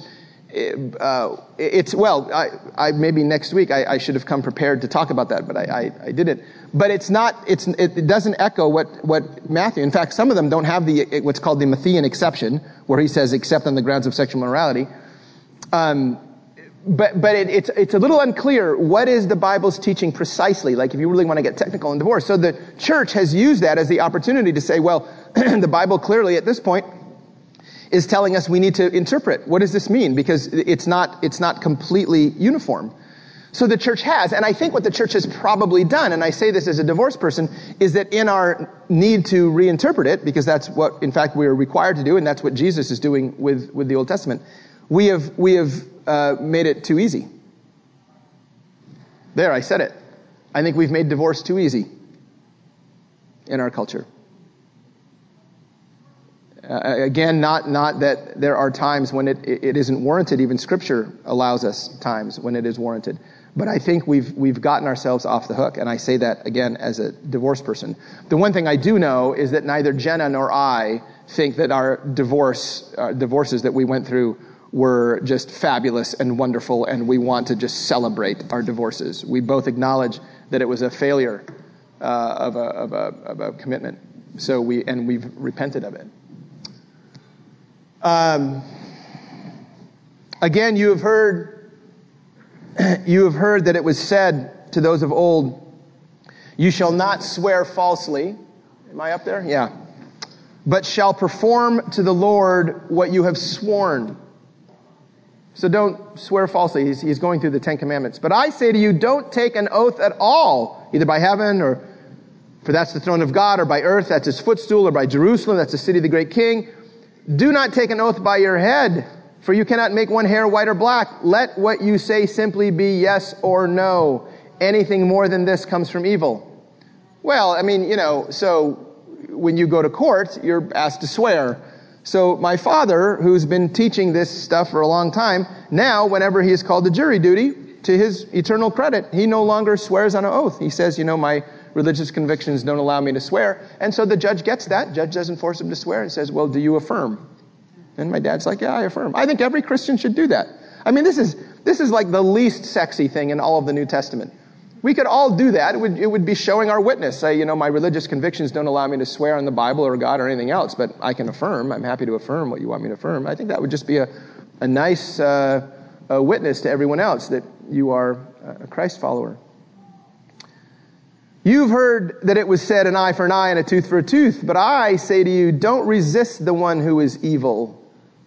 maybe next week I should have come prepared to talk about that, but I didn't. But it doesn't echo what Matthew. In fact, some of them don't have what's called the Matthean exception, where he says except on the grounds of sexual immorality. But it's a little unclear what is the Bible's teaching precisely, like if you really want to get technical in divorce. So the church has used that as the opportunity to say, well, the Bible clearly at this point is telling us we need to interpret. What does this mean? Because it's not completely uniform. So the church has, and I think what the church has probably done, and I say this as a divorced person, is that in our need to reinterpret it, because that's what, in fact, we are required to do, and that's what Jesus is doing with the Old Testament, we have made it too easy. There, I said it. I think we've made divorce too easy in our culture. Again, not that there are times when it isn't warranted. Even Scripture allows us times when it is warranted. But I think we've gotten ourselves off the hook, and I say that again as a divorced person. The one thing I do know is that neither Jenna nor I think that our divorces that we went through were just fabulous and wonderful, and we want to just celebrate our divorces. We both acknowledge that it was a failure of a commitment. So we've repented of it. Again, you have heard that it was said to those of old, "You shall not swear falsely." Am I up there? Yeah. "But shall perform to the Lord what you have sworn." So don't swear falsely. He's going through the Ten Commandments. "But I say to you, don't take an oath at all, either by heaven, or for that's the throne of God, or by earth, that's his footstool, or by Jerusalem, that's the city of the great king. Do not take an oath by your head, for you cannot make one hair white or black. Let what you say simply be yes or no. Anything more than this comes from evil." Well, I mean, so when you go to court, you're asked to swear. So my father, who's been teaching this stuff for a long time, now whenever he is called to jury duty, to his eternal credit, he no longer swears on an oath. He says, my religious convictions don't allow me to swear. And so the judge gets that. Judge doesn't force him to swear and says, "Well, do you affirm?" And my dad's like, "Yeah, I affirm." I think every Christian should do that. I mean, this This is like the least sexy thing in all of the New Testament. We could all do that. It would be showing our witness. Say, my religious convictions don't allow me to swear on the Bible or God or anything else, but I can affirm. I'm happy to affirm what you want me to affirm. I think that would just be a nice witness to everyone else that you are a Christ follower. You've heard that it was said, an eye for an eye and a tooth for a tooth, but I say to you, don't resist the one who is evil.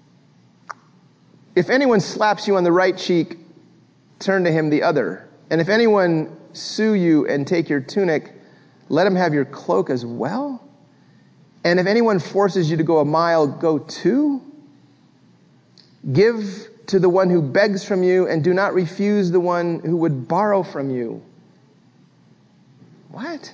If anyone slaps you on the right cheek, turn to him the other. And if anyone sue you and take your tunic, let him have your cloak as well. And if anyone forces you to go a mile, go 2. Give to the one who begs from you, and do not refuse the one who would borrow from you. What?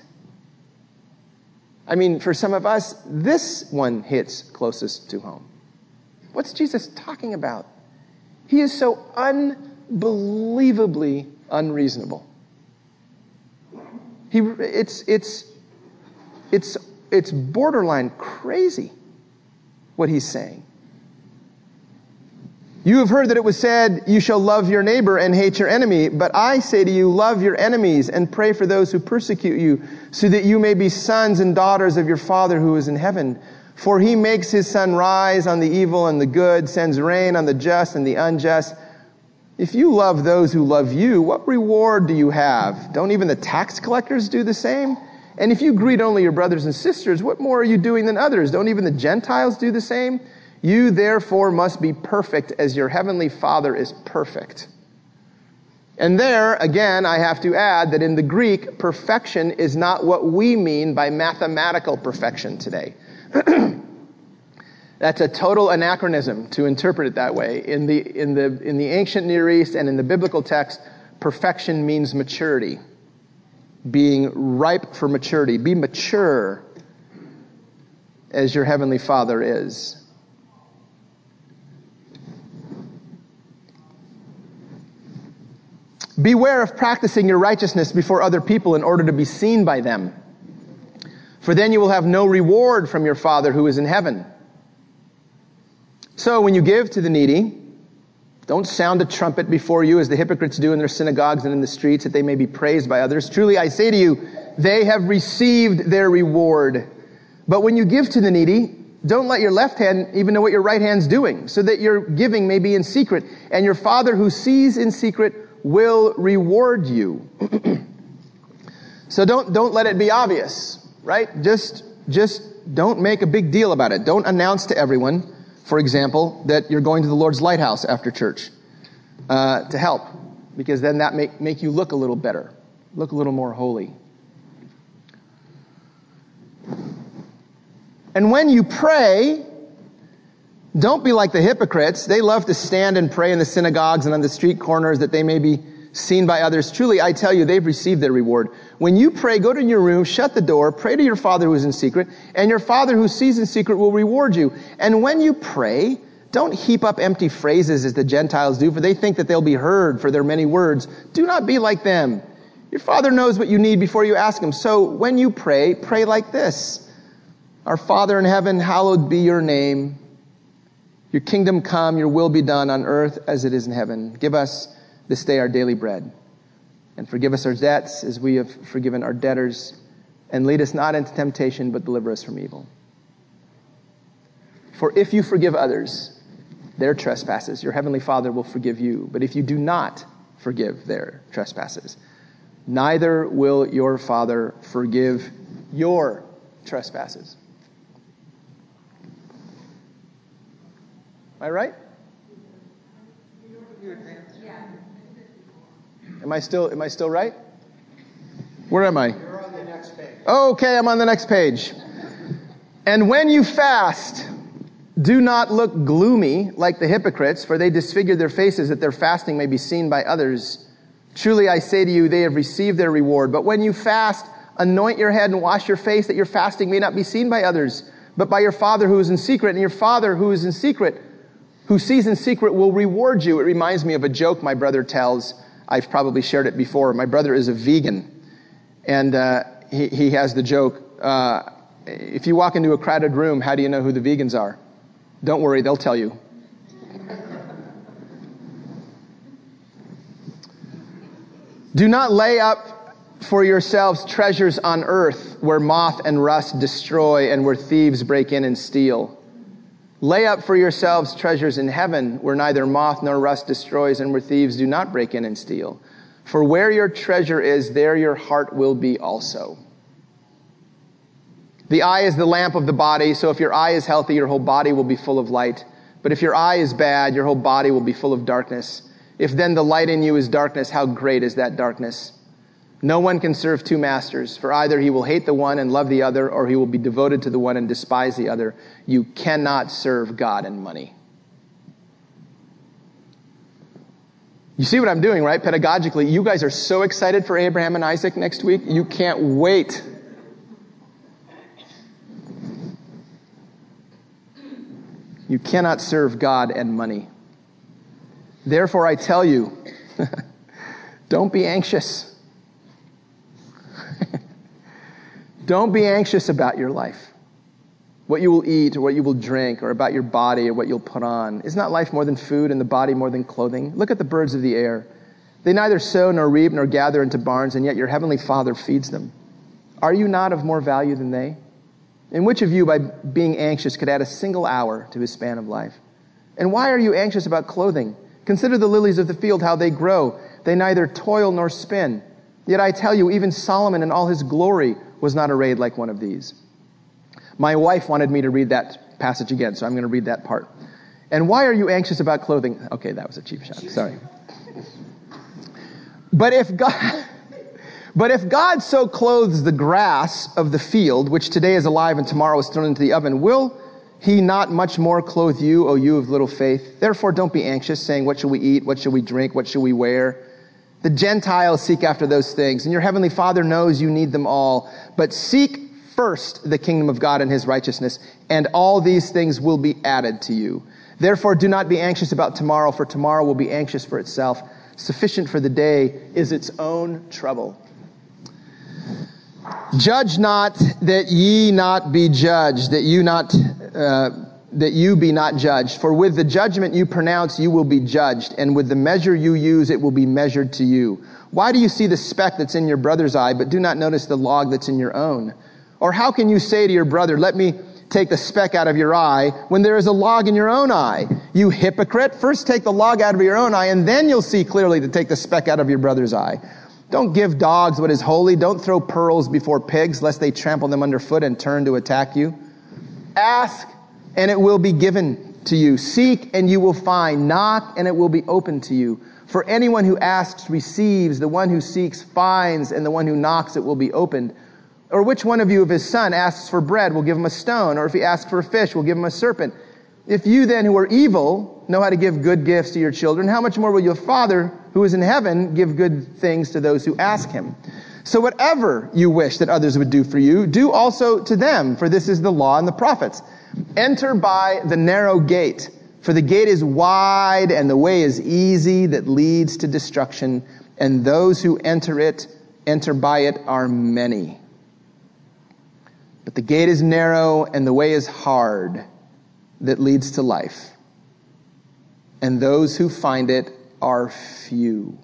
I mean, for some of us, this one hits closest to home. What's Jesus talking about? He is so unbelievably unreasonable. It's borderline crazy what he's saying. You have heard that it was said, you shall love your neighbor and hate your enemy. But I say to you, love your enemies and pray for those who persecute you, so that you may be sons and daughters of your Father who is in heaven. For he makes his sun rise on the evil and the good, sends rain on the just and the unjust. If you love those who love you, what reward do you have? Don't even the tax collectors do the same? And if you greet only your brothers and sisters, what more are you doing than others? Don't even the Gentiles do the same? You therefore must be perfect as your heavenly Father is perfect. And there, again, I have to add that in the Greek, perfection is not what we mean by mathematical perfection today. That's a total anachronism to interpret it that way. In the ancient Near East and in the biblical text, perfection means maturity. Being ripe for maturity. Be mature as your heavenly Father is. Beware of practicing your righteousness before other people in order to be seen by them. For then you will have no reward from your Father who is in heaven. So when you give to the needy, don't sound a trumpet before you as the hypocrites do in their synagogues and in the streets, that they may be praised by others. Truly I say to you, they have received their reward. But when you give to the needy, don't let your left hand even know what your right hand's doing, so that your giving may be in secret. And your Father who sees in secret will reward you. So don't let it be obvious, right? Just don't make a big deal about it. Don't announce to everyone, for example, that you're going to the Lord's Lighthouse after church to help, because then that make you look a little better, look a little more holy. And when you pray, don't be like the hypocrites. They love to stand and pray in the synagogues and on the street corners that they may be seen by others. Truly, I tell you, they've received their reward. When you pray, go to your room, shut the door, pray to your Father who is in secret, and your Father who sees in secret will reward you. And when you pray, don't heap up empty phrases as the Gentiles do, for they think that they'll be heard for their many words. Do not be like them. Your Father knows what you need before you ask him. So when you pray, pray like this. Our Father in heaven, hallowed be your name. Your kingdom come, your will be done on earth as it is in heaven. Give us this day our daily bread. And forgive us our debts as we have forgiven our debtors. And lead us not into temptation, but deliver us from evil. For if you forgive others their trespasses, your heavenly Father will forgive you. But if you do not forgive their trespasses, neither will your Father forgive your trespasses. Am I right? Am I still right? Where am I? You're on the next page. Okay, I'm on the next page. And when you fast, do not look gloomy like the hypocrites, for they disfigure their faces that their fasting may be seen by others. Truly I say to you, they have received their reward. But when you fast, anoint your head and wash your face, that your fasting may not be seen by others, but by your Father who is in secret. And your Father who is in secret, who sees in secret, will reward you. It reminds me of a joke my brother tells. I've probably shared it before. My brother is a vegan, and he has the joke, if you walk into a crowded room, how do you know who the vegans are? Don't worry, they'll tell you. Do not lay up for yourselves treasures on earth where moth and rust destroy and where thieves break in and steal. Lay up for yourselves treasures in heaven where neither moth nor rust destroys and where thieves do not break in and steal. For where your treasure is, there your heart will be also. The eye is the lamp of the body, so if your eye is healthy, your whole body will be full of light. But if your eye is bad, your whole body will be full of darkness. If then the light in you is darkness, how great is that darkness? No one can serve two masters, for either he will hate the one and love the other, or he will be devoted to the one and despise the other. You cannot serve God and money. You see what I'm doing, right? Pedagogically, you guys are so excited for Abraham and Isaac next week. You can't wait. You cannot serve God and money. Therefore, I tell you, don't be anxious. Don't be anxious about your life, what you will eat or what you will drink, or about your body or what you'll put on. Is not life more than food and the body more than clothing? Look at the birds of the air. They neither sow nor reap nor gather into barns, and yet your heavenly Father feeds them. Are you not of more value than they? And which of you, by being anxious, could add a single hour to his span of life? And why are you anxious about clothing? Consider the lilies of the field, how they grow. They neither toil nor spin. Yet I tell you, even Solomon in all his glory was not arrayed like one of these. My wife wanted me to read that passage again, so I'm going to read that part. And why are you anxious about clothing? Okay, that was a cheap shot. Sorry. But if God so clothes the grass of the field, which today is alive and tomorrow is thrown into the oven, will he not much more clothe you, O you of little faith? Therefore don't be anxious, saying, what shall we eat? What shall we drink? What shall we wear? The Gentiles seek after those things, and your heavenly Father knows you need them all. But seek first the kingdom of God and his righteousness, and all these things will be added to you. Therefore do not be anxious about tomorrow, for tomorrow will be anxious for itself. Sufficient for the day is its own trouble. Judge not that ye not be judged, that you be not judged. For with the judgment you pronounce, you will be judged. And with the measure you use, it will be measured to you. Why do you see the speck that's in your brother's eye, but do not notice the log that's in your own? Or how can you say to your brother, let me take the speck out of your eye, when there is a log in your own eye? You hypocrite, first take the log out of your own eye, and then you'll see clearly to take the speck out of your brother's eye. Don't give dogs what is holy. Don't throw pearls before pigs, lest they trample them underfoot and turn to attack you. Ask, and it will be given to you. Seek, and you will find. Knock, and it will be opened to you. For anyone who asks receives, the one who seeks finds, and the one who knocks it will be opened. Or which one of you, if his son asks for bread, will give him a stone? Or if he asks for a fish, will give him a serpent? If you then, who are evil, know how to give good gifts to your children, how much more will your Father, who is in heaven, give good things to those who ask him? So whatever you wish that others would do for you, do also to them, for this is the law and the prophets. Enter by the narrow gate, for the gate is wide and the way is easy that leads to destruction, and those who enter by it are many. But the gate is narrow and the way is hard that leads to life, and those who find it are few.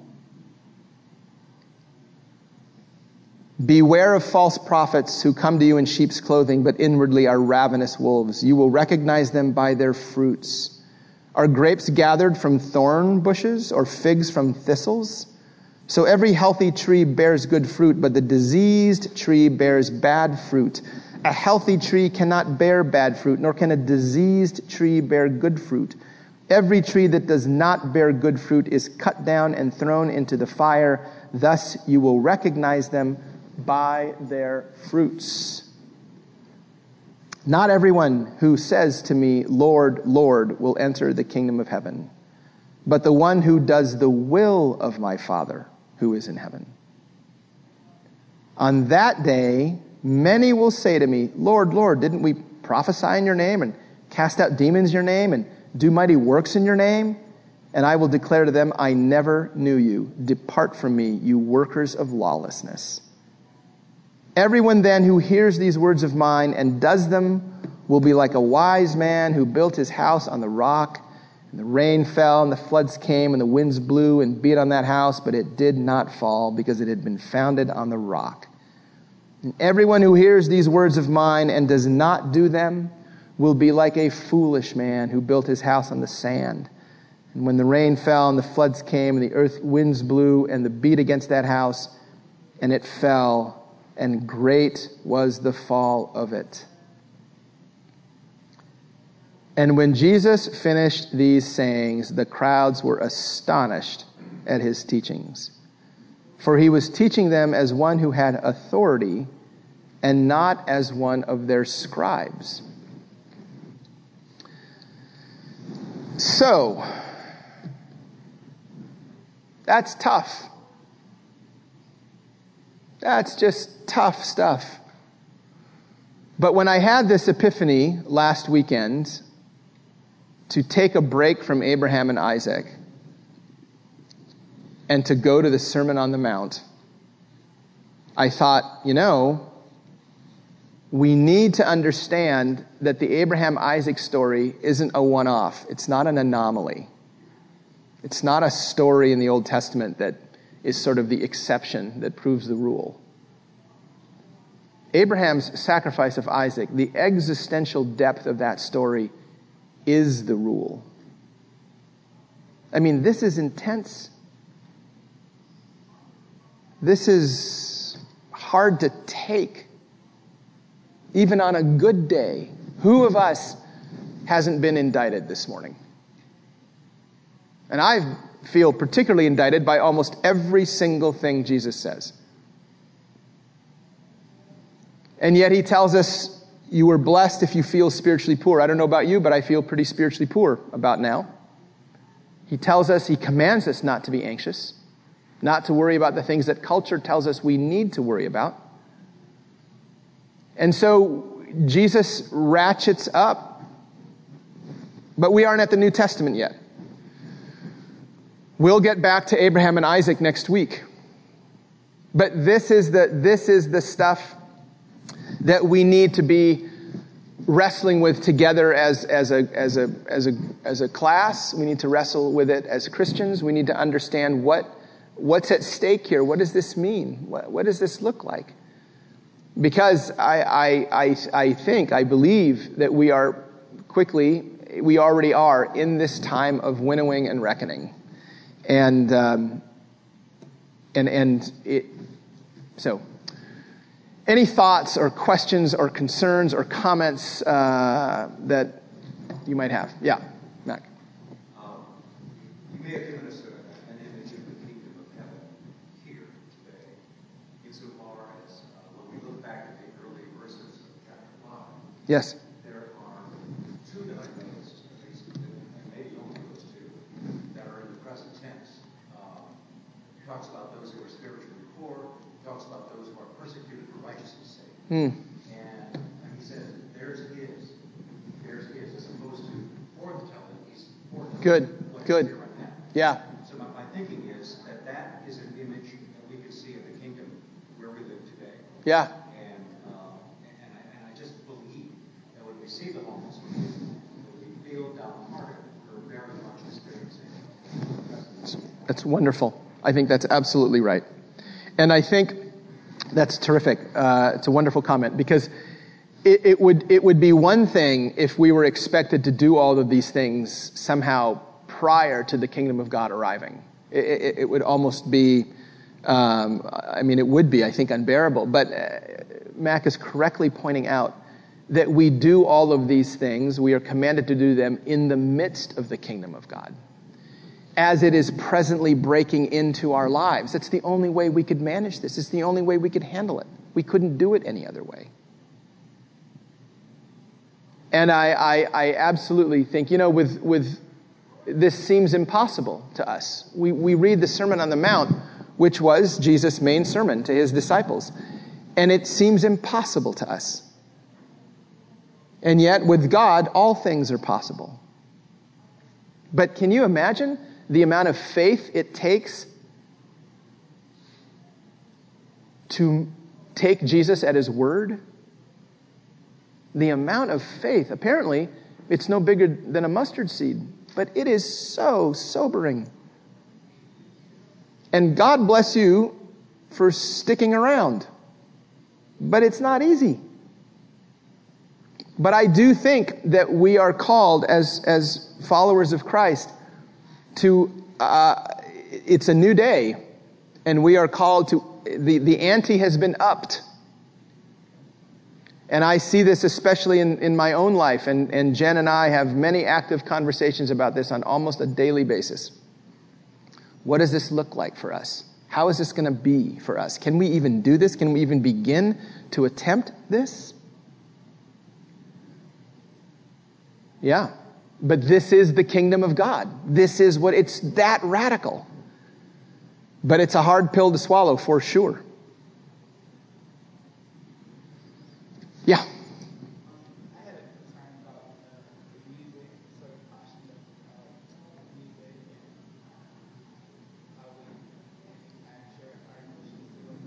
Beware of false prophets who come to you in sheep's clothing, but inwardly are ravenous wolves. You will recognize them by their fruits. Are grapes gathered from thorn bushes or figs from thistles? So every healthy tree bears good fruit, but the diseased tree bears bad fruit. A healthy tree cannot bear bad fruit, nor can a diseased tree bear good fruit. Every tree that does not bear good fruit is cut down and thrown into the fire. Thus you will recognize them by their fruits. Not everyone who says to me, Lord, Lord, will enter the kingdom of heaven, but the one who does the will of my Father who is in heaven. On that day, many will say to me, Lord, Lord, didn't we prophesy in your name and cast out demons in your name and do mighty works in your name? And I will declare to them, I never knew you. Depart from me, you workers of lawlessness. Everyone then who hears these words of mine and does them will be like a wise man who built his house on the rock. And the rain fell, and the floods came, and the winds blew and beat on that house, but it did not fall, because it had been founded on the rock. And everyone who hears these words of mine and does not do them will be like a foolish man who built his house on the sand. And when the rain fell, and the floods came, and the earth winds blew, and the beat against that house, and it fell, and great was the fall of it. And when Jesus finished these sayings, the crowds were astonished at his teachings. For he was teaching them as one who had authority and not as one of their scribes. So, that's tough. That's just tough stuff. But when I had this epiphany last weekend, to take a break from Abraham and Isaac and to go to the Sermon on the Mount, I thought, we need to understand that the Abraham-Isaac story isn't a one-off. It's not an anomaly. It's not a story in the Old Testament that is sort of the exception that proves the rule. Abraham's sacrifice of Isaac, the existential depth of that story, is the rule. I mean, this is intense. This is hard to take, even on a good day. Who of us hasn't been indicted this morning? And I feel particularly indicted by almost every single thing Jesus says. And yet he tells us, you were blessed if you feel spiritually poor. I don't know about you, but I feel pretty spiritually poor about now. He tells us, he commands us not to be anxious, not to worry about the things that culture tells us we need to worry about. And so Jesus ratchets up. But we aren't at the New Testament yet. We'll get back to Abraham and Isaac next week. But this is the stuff that we need to be wrestling with together as a class. We need to wrestle with it as Christians. We need to understand what's at stake here. What does this mean? What does this look like? Because I believe that we already are in this time of winnowing and reckoning. So any thoughts or questions or concerns or comments that you might have? Yeah, Mac. You may have given us an image of the kingdom of heaven here today, insofar as when we look back at the early verses of chapter 5. Yes. There are two that I noticed, at least, and maybe only those two, that are in the present tense. It talks about those who are spiritually poor. It talks about those who are persecuted for righteousness' sake. And he says, there's his, as opposed to for the telling. He's for the Good. Right now. Yeah. So my thinking is that is an image that we can see of the kingdom where we live today. Yeah. And I just believe that when we see the homeless, we feel downhearted. We're very much experiencing it. That's wonderful. I think that's absolutely right. And I think that's terrific. It's a wonderful comment, because it would be one thing if we were expected to do all of these things somehow prior to the kingdom of God arriving. It would almost be, it would be, I think, unbearable. But Mac is correctly pointing out that we do all of these things. We are commanded to do them in the midst of the kingdom of God, as it is presently breaking into our lives. That's the only way we could manage this. It's the only way we could handle it. We couldn't do it any other way. And I absolutely think, with this seems impossible to us. We read the Sermon on the Mount, which was Jesus' main sermon to his disciples, and it seems impossible to us. And yet, with God, all things are possible. But can you imagine the amount of faith it takes to take Jesus at his word? The amount of faith, apparently, it's no bigger than a mustard seed. but it is so sobering. And God bless you for sticking around. But it's not easy. But I do think that we are called as followers of Christ to, it's a new day, and we are called to, the ante has been upped. And I see this especially in my own life, and Jen and I have many active conversations about this on almost a daily basis. What does this look like for us? How is this going to be for us? Can we even do this? Can we even begin to attempt this? Yeah. But this is the kingdom of God. This is what, it's that radical. But it's a hard pill to swallow for sure. Yeah. I had a concern about the music, sort of passion of music and how we capture our emotions through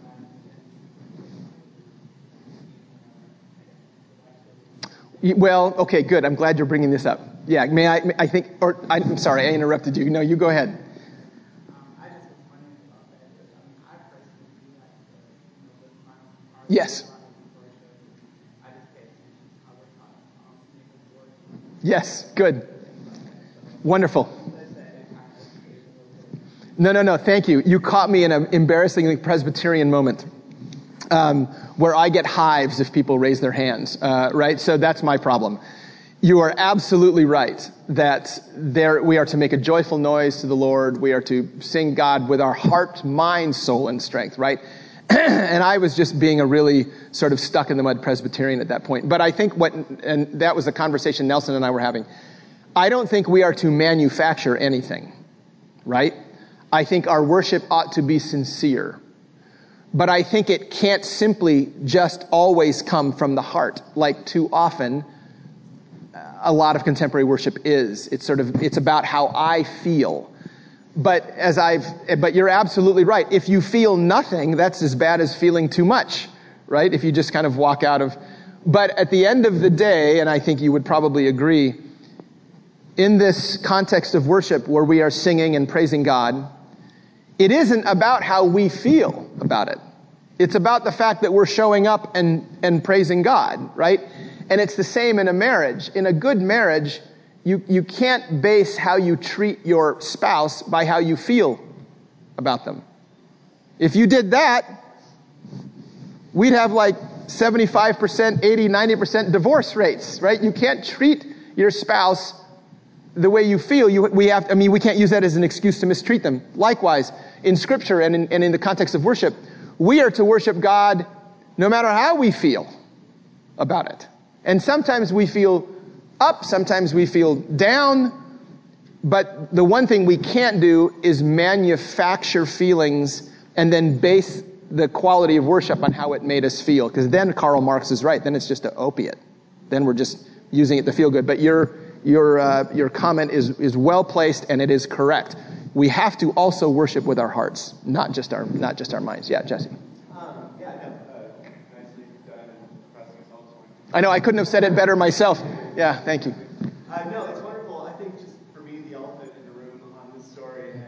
God. Well, okay, good. I'm glad you're bringing this up. Yeah, I'm sorry, I interrupted you. No, you go ahead. I just was wondering about that, because I personally feel like the final part Yes. of worship, I just pay attention to how we're taught music work. Yes, good. Wonderful. No, thank you. You caught me in an embarrassingly Presbyterian moment where I get hives if people raise their hands, right? So that's my problem. You are absolutely right that we are to make a joyful noise to the Lord. We are to sing God with our heart, mind, soul, and strength, right? And I was just being a really sort of stuck in the mud Presbyterian at that point. But I think and that was the conversation Nelson and I were having. I don't think we are to manufacture anything, right? I think our worship ought to be sincere. But I think it can't simply just always come from the heart, like too often a lot of contemporary worship is. It's about how I feel. But you're absolutely right. If you feel nothing, that's as bad as feeling too much, right? If you just kind of walk out of, but at the end of the day, and I think you would probably agree, in this context of worship where we are singing and praising God, it isn't about how we feel about it. It's about the fact that we're showing up and praising God, right? And it's the same in a marriage. In a good marriage, you can't base how you treat your spouse by how you feel about them. If you did that, we'd have like 75%, 80, 90% divorce rates, right? You can't treat your spouse the way you feel. We can't use that as an excuse to mistreat them. Likewise, in Scripture and in the context of worship, we are to worship God no matter how we feel about it. And sometimes we feel up, sometimes we feel down, but the one thing we can't do is manufacture feelings and then base the quality of worship on how it made us feel. Because then Karl Marx is right. Then it's just an opiate. Then we're just using it to feel good. But your comment is well placed and it is correct. We have to also worship with our hearts, not just our minds. Yeah, Jesse. I know, I couldn't have said it better myself. Yeah, thank you. No, it's wonderful. I think just for me, the elephant in the room on this story and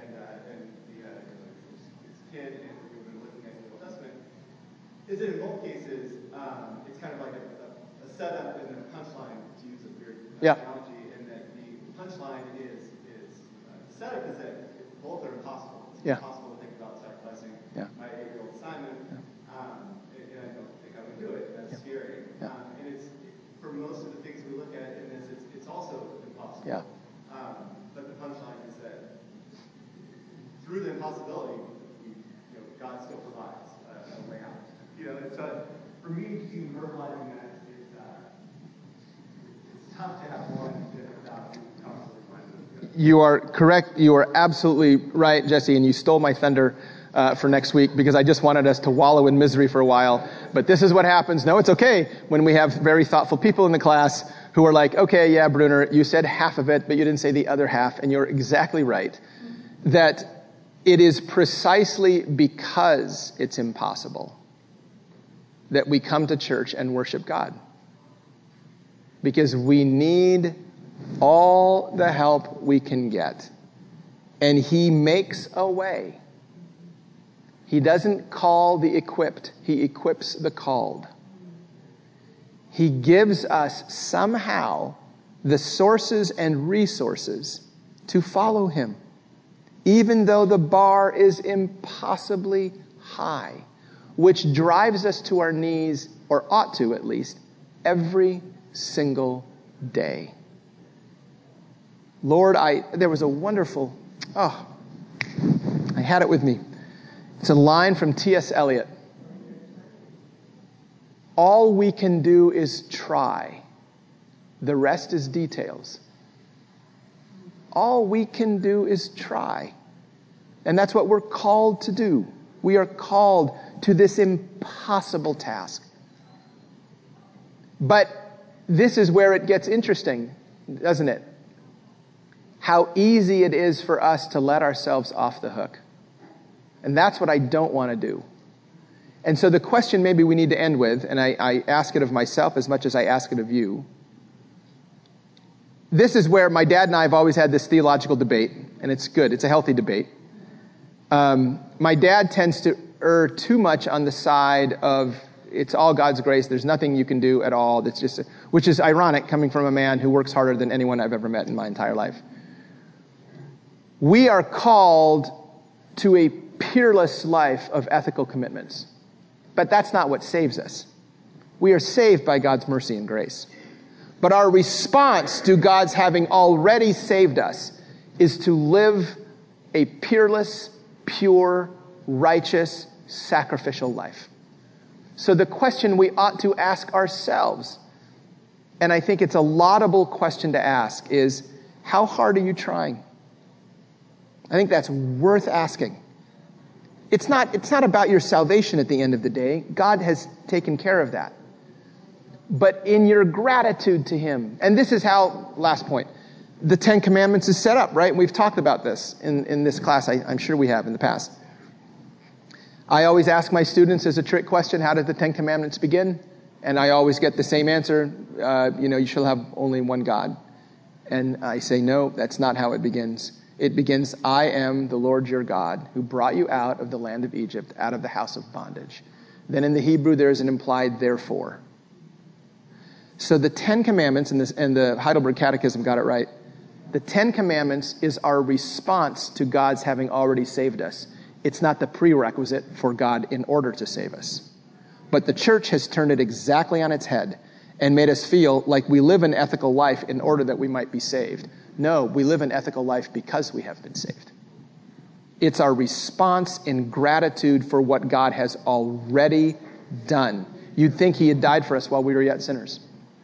this kid and we've been looking at the Old Testament is that in both cases, it's kind of like a setup and a punchline, to use a weird analogy, and that the punchline is the setup is that both are impossible. It's impossible to think about sacrificing my 8-year-old Simon, and I don't think I would do it. That's scary. And it's for most of the things we look at in this, it's also impossible. Yeah. But the punchline is that through the impossibility, God still provides a way out. It's for me, verbalizing that it's tough to have one without constantly finding. You are correct. You are absolutely right, Jesse, and you stole my thunder for next week because I just wanted us to wallow in misery for a while. But this is what happens. No, it's okay when we have very thoughtful people in the class who are like, okay, yeah, Brunner, you said half of it, but you didn't say the other half. And you're exactly right that it is precisely because it's impossible that we come to church and worship God. Because we need all the help we can get. And he makes a way. He doesn't call the equipped. He equips the called. He gives us somehow the sources and resources to follow him, even though the bar is impossibly high, which drives us to our knees, or ought to at least, every single day. Lord, there was a wonderful, I had it with me. It's a line from T.S. Eliot. All we can do is try. The rest is details. All we can do is try. And that's what we're called to do. We are called to this impossible task. But this is where it gets interesting, doesn't it? How easy it is for us to let ourselves off the hook. And that's what I don't want to do. And so the question maybe we need to end with, and I ask it of myself as much as I ask it of you. This is where my dad and I have always had this theological debate, and it's good. It's a healthy debate. My dad tends to err too much on the side of it's all God's grace. There's nothing you can do at all. That's just, which is ironic coming from a man who works harder than anyone I've ever met in my entire life. We are called to a peerless life of ethical commitments. But that's not what saves us. We are saved by God's mercy and grace. But our response to God's having already saved us is to live a peerless, pure, righteous, sacrificial life. So the question we ought to ask ourselves, and I think it's a laudable question to ask, is how hard are you trying? I think that's worth asking. It's not about your salvation at the end of the day. God has taken care of that. But in your gratitude to him, and this is how, last point, the Ten Commandments is set up, right? We've talked about this in this class. I'm sure we have in the past. I always ask my students as a trick question, how did the Ten Commandments begin? And I always get the same answer, you shall have only one God. And I say, no, that's not how it begins. It begins, I am the Lord your God who brought you out of the land of Egypt, out of the house of bondage. Then in the Hebrew, there's an implied therefore. So the Ten Commandments, and the Heidelberg Catechism got it right, the Ten Commandments is our response to God's having already saved us. It's not the prerequisite for God in order to save us. But the church has turned it exactly on its head and made us feel like we live an ethical life in order that we might be saved. No, we live an ethical life because we have been saved. It's our response in gratitude for what God has already done. You'd think he had died for us while we were yet sinners.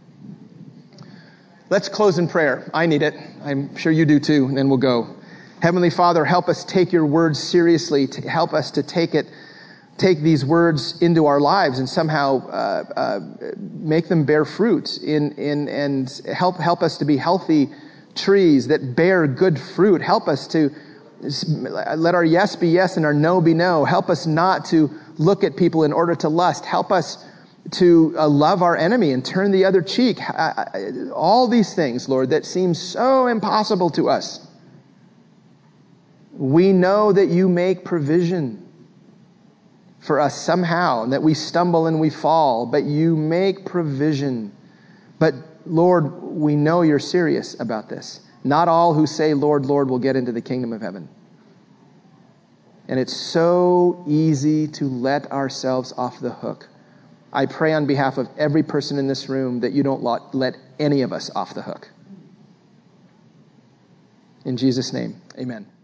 Let's close in prayer. I need it. I'm sure you do too, and then we'll go. Heavenly Father, help us take your words seriously. Help us to take these words into our lives and somehow make them bear fruit and help us to be healthy trees that bear good fruit. Help us to let our yes be yes and our no be no. Help us not to look at people in order to lust. Help us to love our enemy and turn the other cheek. All these things, Lord, that seem so impossible to us. We know that you make provision for us somehow, and that we stumble and we fall, but you make provision. But Lord, we know you're serious about this. Not all who say, Lord, Lord, will get into the kingdom of heaven. And it's so easy to let ourselves off the hook. I pray on behalf of every person in this room that you don't let any of us off the hook. In Jesus' name, amen.